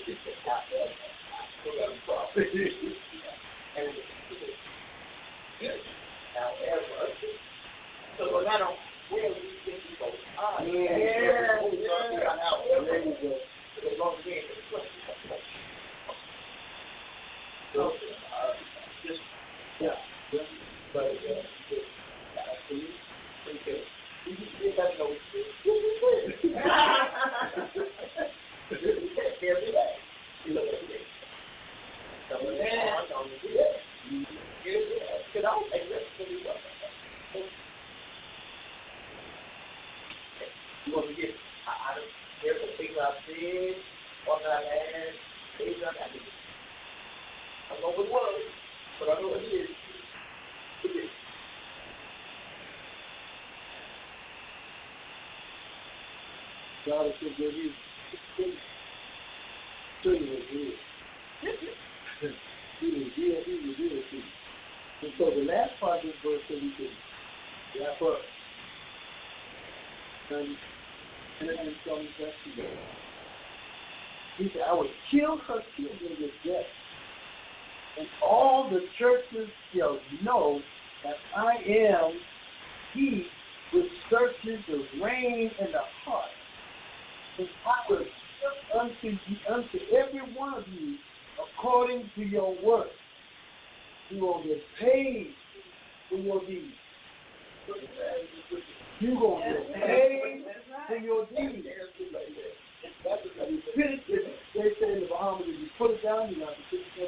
However, so no matter where we think we go, as long as we ain't just but you got to know every day. You look at it. So when that's on the day, you know, take risks to do what. You want to get, there's some things I've seen, what I've had, things I've had. I don't know what it was, but I know what it is. God is so good. He's He was real to you. And so the last part of this verse that we can wrap up. And then tell me that together. He said, I will kill her children with death. And all the churches shall know that I am he which searches the rein and the heart. And I will give unto every one of you according to your work. You will get paid for your deeds. You're going to get paid for your deeds. They say in the Bahamas, if you put it down, you have to pick it up.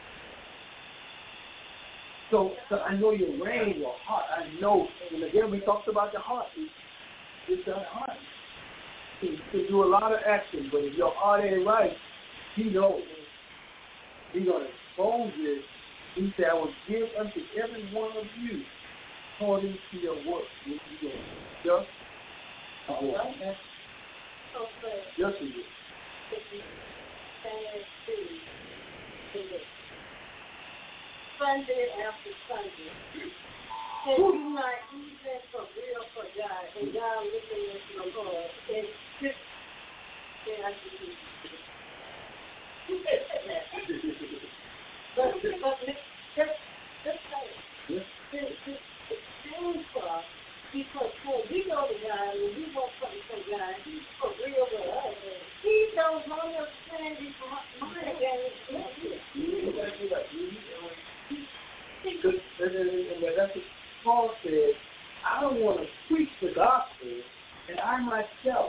So I know your rein, your heart. I know. And again, we talked about the heart. It's the heart. You can do a lot of action, but if your heart ain't right, he knows. He's going to expose it. He said, I will give unto every one of you according to your work. Just a work. Just a work. Sunday after Sunday. And you're not even for real for God. And God looking at your Lord. And just say, I can do But just say, this is painful because we know the God Paul said, I don't want to preach the gospel, and I myself.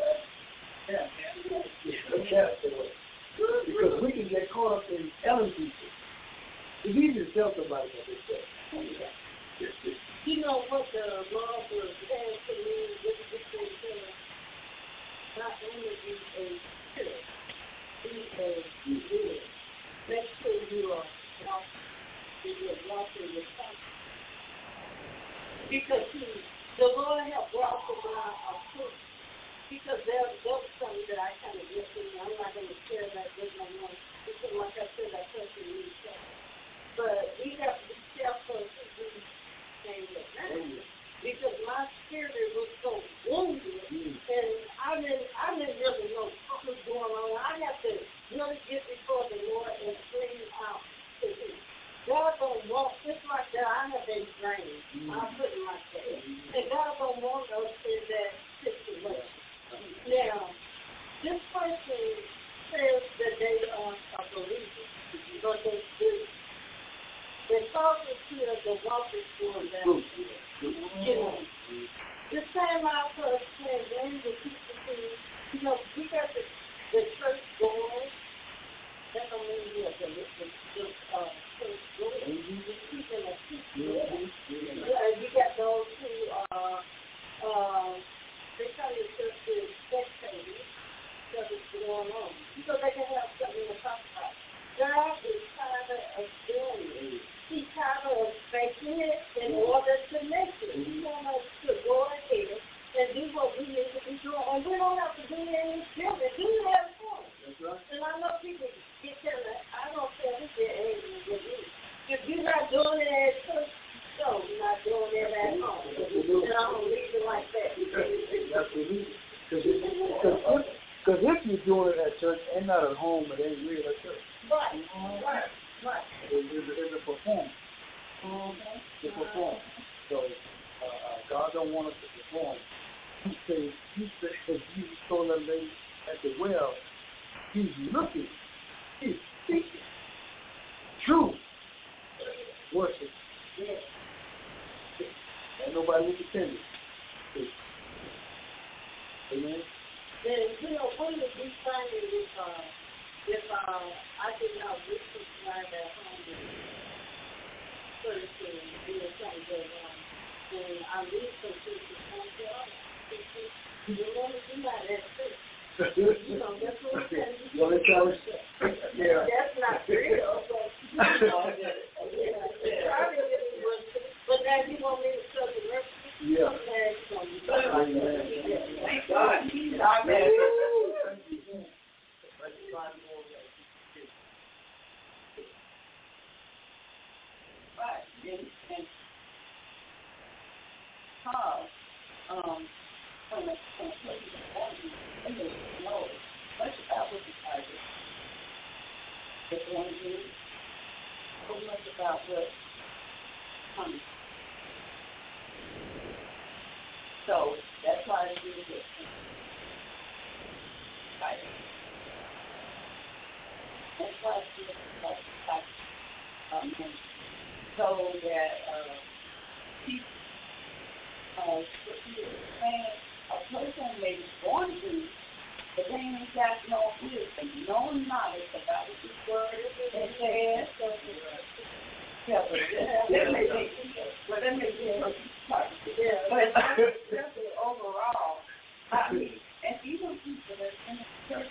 Because we can get caught up in telling people. It's easy to tell somebody what they say. You know what the Lord was saying to me with this thing? Not only be a spirit, be a good. Make sure you are walking with something. Because the Lord has brought around our truth. Because there was something that I kind of missed in. I'm not going to share that with my mom. Because like I said, that person needs help. But we have to be careful to do things like that. Because my spirit was so wounded, and I didn't really know what was going on. I have to really get before the Lord and scream out to Him. God don't want, just like that, I have been drained. I put it like that. And God don't want us in that situation. Now, this person says that they are a believer, but they thought it to the walk is going down. You know, the same out for us saying, when the people see, you know, we got the church going. That don't mean we have the church going. People are teaching. You got those who they tell you church is spectators because it's going on. So they can have something to talk about. God is tired of doing it. He's tired of faking it in order to make it. He wants us to go ahead and do what we need to be doing. And we don't have to be in this building. Do have fun. That's right. And I know people get that. I don't care if they're angry with you. If you're not doing it at church, so you're not doing it at home. And I'm going to leave it like that. Absolutely. Because if you're doing it at church and not at home, it ain't real at church. Right. It's a performance. It's a performance. So God don't want us to perform. He said, as Jesus told that lady at the well, He's looking, He's seeking true worship. Yes. Ain't nobody who can it. Amen. Then, you know, one of the big things if I did not receive right at home first and do something going on, and I leave some things to come to you don't want to do that at church. You know, that's what I'm saying. Yeah. That's not real, but you know, I really was. But now you want me to show the rest of you? Yeah. Thank God. He's our man. Right. And Paul, from a place of origin, they didn't know much about what the Bible is. They don't know so much about what comes. So that's why it's really good. Right. That's why it's really like so that people, saying a person may be born to, but they ain't got no wisdom, no knowledge about what this word is. They said, that may be but overall, I mean, and even people that in the church,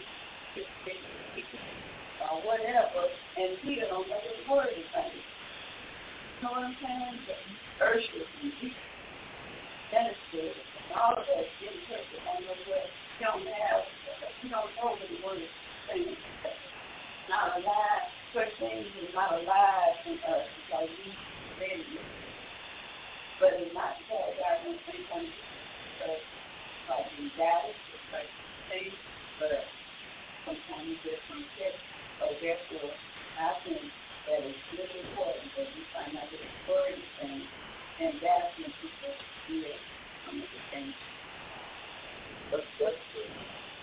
or whatever, and we don't know the word is saying. You know what I'm saying? Worship and ministry and all of that in church, you don't know what you don't have, you don't know what the word is saying. Not alive, such things is not alive in us because we read it. But it's not because God wants to say something like we got it, it's like things, but sometimes we just forget. So therefore, I think that it's really important that we find out what the word is saying, and that's when people hear some of the things. That's good.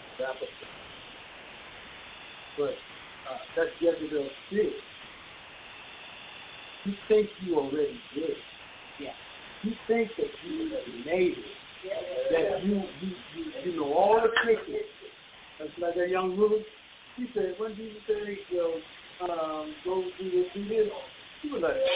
But that's Jezebel's spirit. You think you already did. Yeah. You think that you made it, that you know all the tricks. That's like that young woman. She said, when Jesus said, go do this, do this, she was like,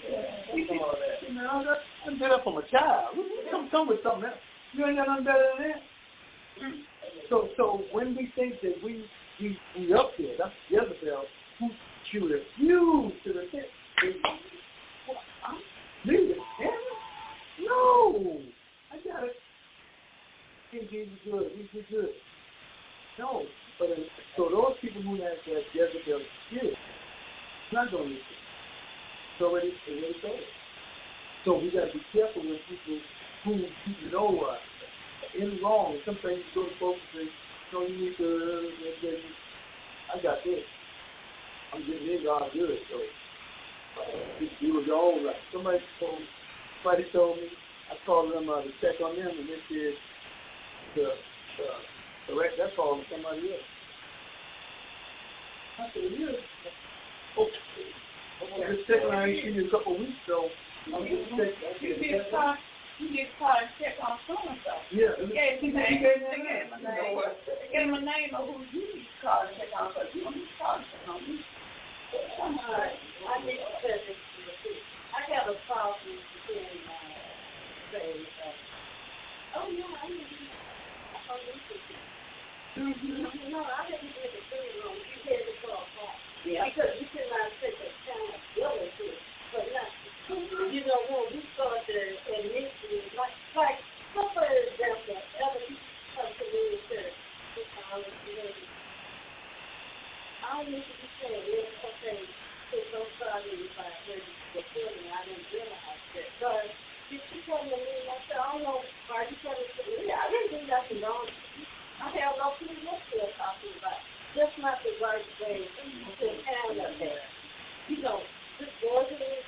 man, I'm better from a child. Come with something else. You ain't got nothing better than that. So when we think that we up there, that's Jezebel, who she refused to repent. I'm leaving heaven? No, I got it. He's good. He's good. No, but so those people who have that Jezebel spirit, not going to listen. So it's already told. So we got to be careful with people who know us in wrong. Sometimes you go to folks and say, no, you need to, I got this. I'm getting in God good. So you was your own right. Somebody told me, I called them to check on them, and they said, that's calling somebody else. I said, yeah. Okay. Just check on, I ain't seen you a couple of weeks, so I'm just checking. You get caught and check on so-and-so. Yeah. Give him a name of who you need to call and check on, because you don't need to call and check on me. I need to tell this to you. I got a problem in say, oh, no, I didn't do that. No, I didn't get the food room. You had to call back. Yeah. Because you cannot take a time of willing to it, but not. You know, when we start to initially, like for example, other people come to me and say, I don't need to be saying, yes, okay, it's so sorry if I heard the feeling, I didn't realize that. But if you come to me and I say, I don't know, why you coming to me? I didn't do nothing wrong. I have no clue what you're talking about. That's not the right way to handle that. You know, just go to the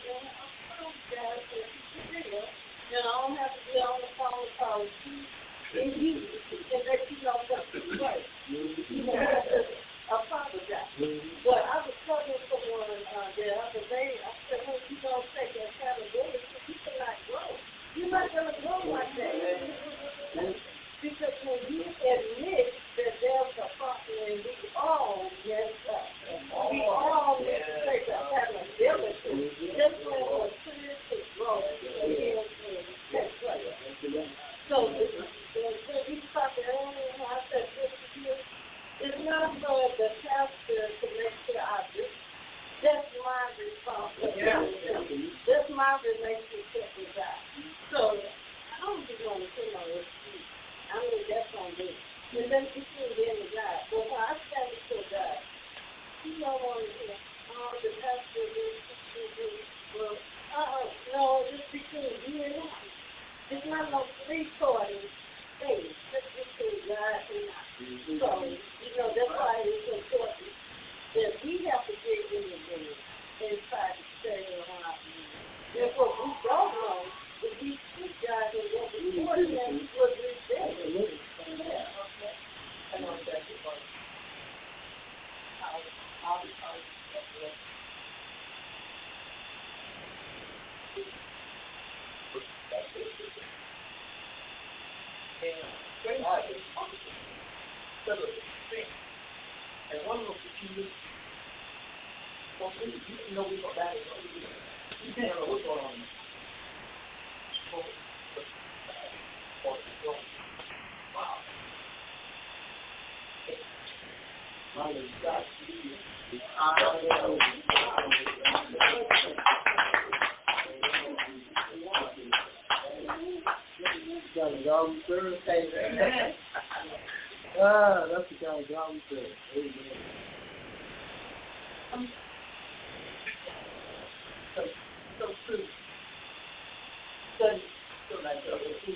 and I don't have to be on the phone calling you and let you know something right. You don't have to apologize. But I was telling someone the other day, I said, well, you don't take accountability, you cannot grow. You're not going to grow like that. Because when you admit that there's a problem and we all mess up, we all need to take accountability. Just when we're serious to grow, so when we talk earlier, I said this is it's not for the pastor to make sure I do. That's my responsibility. That's my relationship with God. So I don't just want to say no excuse. I mean, that's on me. And then between them and God. But when I stand before God, you don't want to hear, oh, the pastor is well, no, it's between you and I. It's not no three-party thing. It's between God and I. So, that's why it's important that we have to get in the game and try to stay around. And what we don't know is we seek God and what we want and what we say. I know exactly what I'll be talking about. And God is awesome. And one of the things you know we go back and you can't know what's going on. Wow. God we serve. Amen. That's the kind of God we serve. Amen. So true. So like so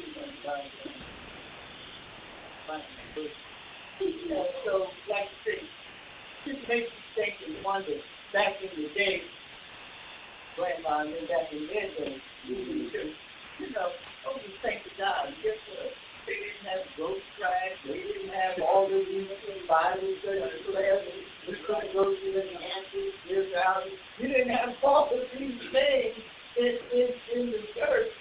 like you say, just makes you think and wonder. Back in the day, Grandma and then back in their day, oh, we thank God. Guess what? They didn't have ghost tracks. They didn't have all the Bibles and classes. We couldn't go to the answers, this out. You didn't have all of these things in the church.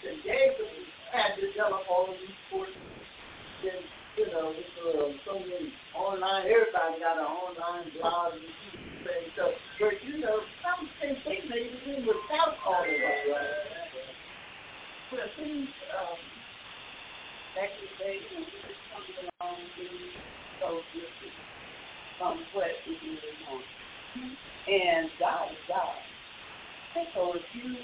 and David had to develop all of these courses. And, you know, so many online, everybody got an online blog and things. So, but, you know, some things they made it in without all of that, right? But things, back in the day, you know, just coming along and so just what is really on. And God is God. And so if you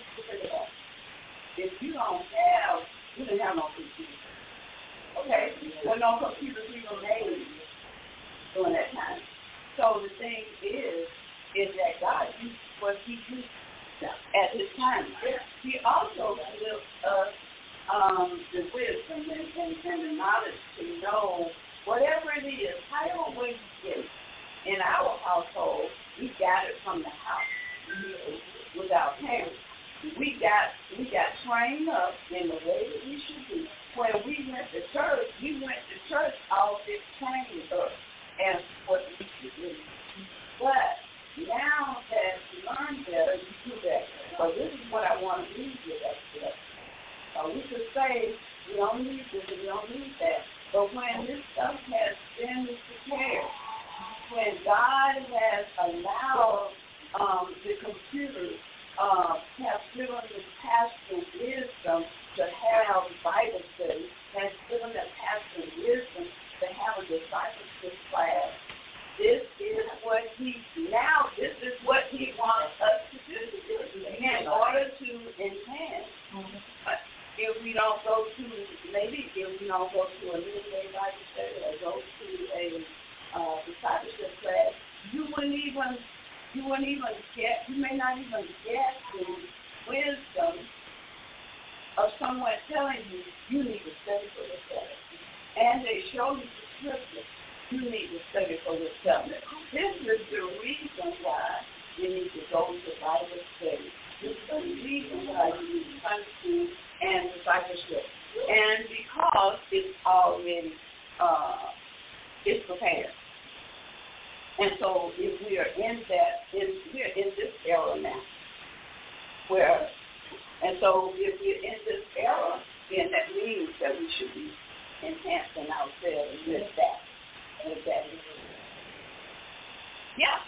don't have, you didn't have no computers. Okay, well, no computers even made during that time. So the thing is that God used what He used at His time. He also gives us the wisdom and the knowledge to know whatever it is, however way you get it. In our household, we got it from the house with our parents. We got trained up in the way that we should be. When we went to church all this trained up as what we should do. But now that you learn better, you do that. So this is what I want to leave you with. We could say we don't need this and we don't need that. But when this stuff has been prepared, when God has allowed the computers have given the pastor wisdom to have Bible study, has given the pastor wisdom to have a discipleship class. This is what he wants us to do in order to enhance. If we don't go to a midday Bible study or go to a discipleship class, you may not even get the wisdom of someone telling you need to study for yourself. And they show you the scripture, you need to study for yourself. This is the reason why you need to go to Bible study. This is the reason why you need Sunday school and discipleship. And because it's already it's prepared. And so if we are we're in this era now. So if we're in this era, then that means that we should be enhancing ourselves with that. Yeah.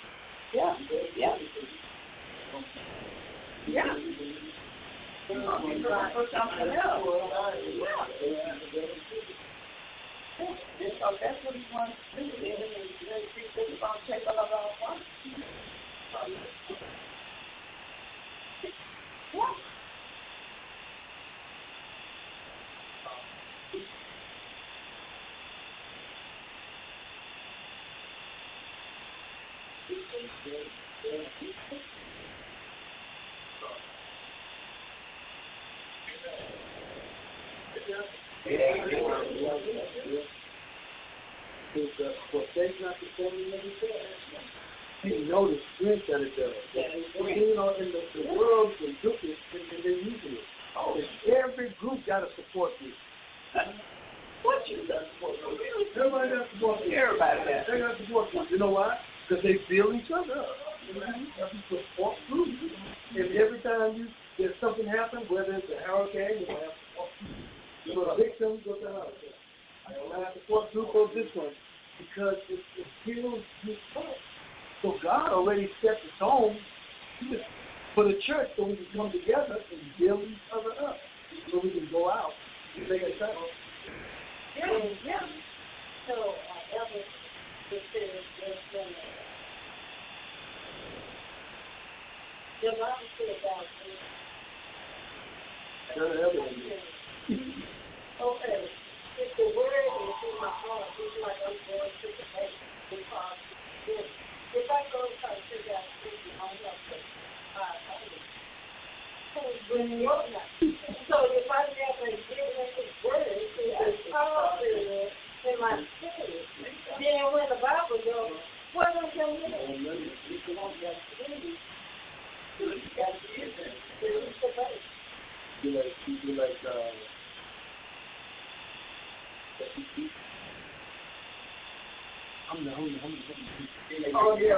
For something else. So that's what he wants to do. He's going to take all of our fun. Yeah. For faith not to fall in every you know the strength that it does. You know, in the world, they do it and they're using it. Every group got to support you. What you got to support you? Everybody got to support you. Everybody got they got to support you. You know why? Because they build each other up. You support through you. And every time there's something happen, whether it's a hurricane, you have support through. You know, the victims go to the hurricane. I don't have to support through for this one because it builds you up. So God already set the tone for the church so we can come together and build each other up so we can go out and make a time. Yeah. So, Elvis, this is the Bible says about okay. If the word is in my heart, it's like I'm going to the place because if I go to try to figure out something, I'm not going so if I never give him his word, it's powerful in my spirit. Then when the Bible goes, what am I going to do? You won't get to you got to get it. It's the base. You like Oh, yeah.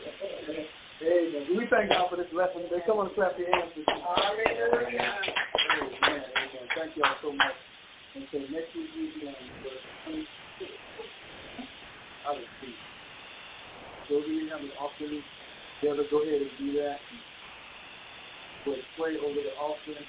Amen. We thank God for this lesson. They come on and clap your hands. Hallelujah. Amen. Thank you all so much. And so next week we'll be on verse 26. Hallelujah. So we have an offering together. Go ahead and do that. We'll pray over the offering.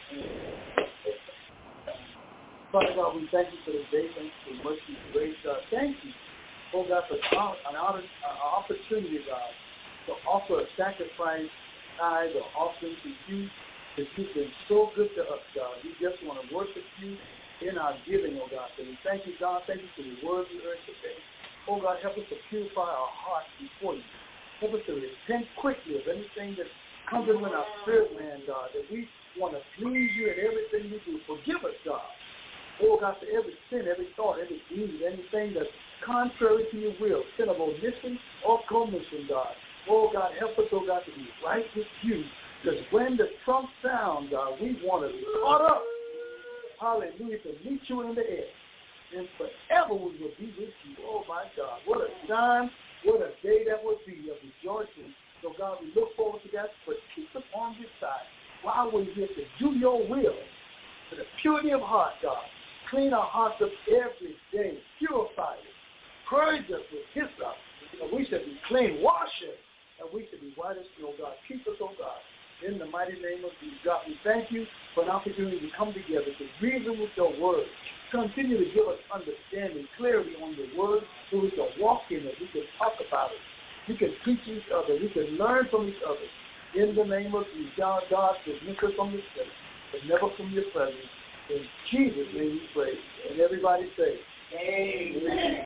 Father God, we thank you for this day. Thank you for mercy and grace, God. Thank you, oh God, for an opportunity, God, to offer a sacrifice, tithe, or offering to you, because you've been so good to us, God. We just want to worship you in our giving, oh God. So we thank you, God. Thank you for the word we heard today. Oh God, help us to purify our hearts before you. Help us to repent quickly of anything that comes in our spirit, man, God, that we want to please you in everything we do. Forgive us, God. Oh God, for every sin, every thought, every deed, anything that's contrary to your will, sin of omission or commission, God. Oh God, help us, oh God, to be right with you. Because when the trump sounds, God, we want to be caught up. Hallelujah, to meet you in the air. And forever we will be with you. Oh my God, what a time, what a day that would be of rejoicing. So God, we look forward to that, but keep us on this side while we're here to do your will. For the purity of heart, God. Clean our hearts up every day. Purify it. Purge us with hyssop. And we should be clean. Wash it. And we should be white as snow, God. Keep us, oh God. In the mighty name of Jesus, God, we thank you for an opportunity to come together to reason with your word. Continue to give us understanding, clarity on your word, so we can walk in it. We can talk about it. We can teach each other. We can learn from each other. In the name of Jesus, God, dismiss us from this place, but never from your presence. In Jesus' name we pray. And everybody say, amen.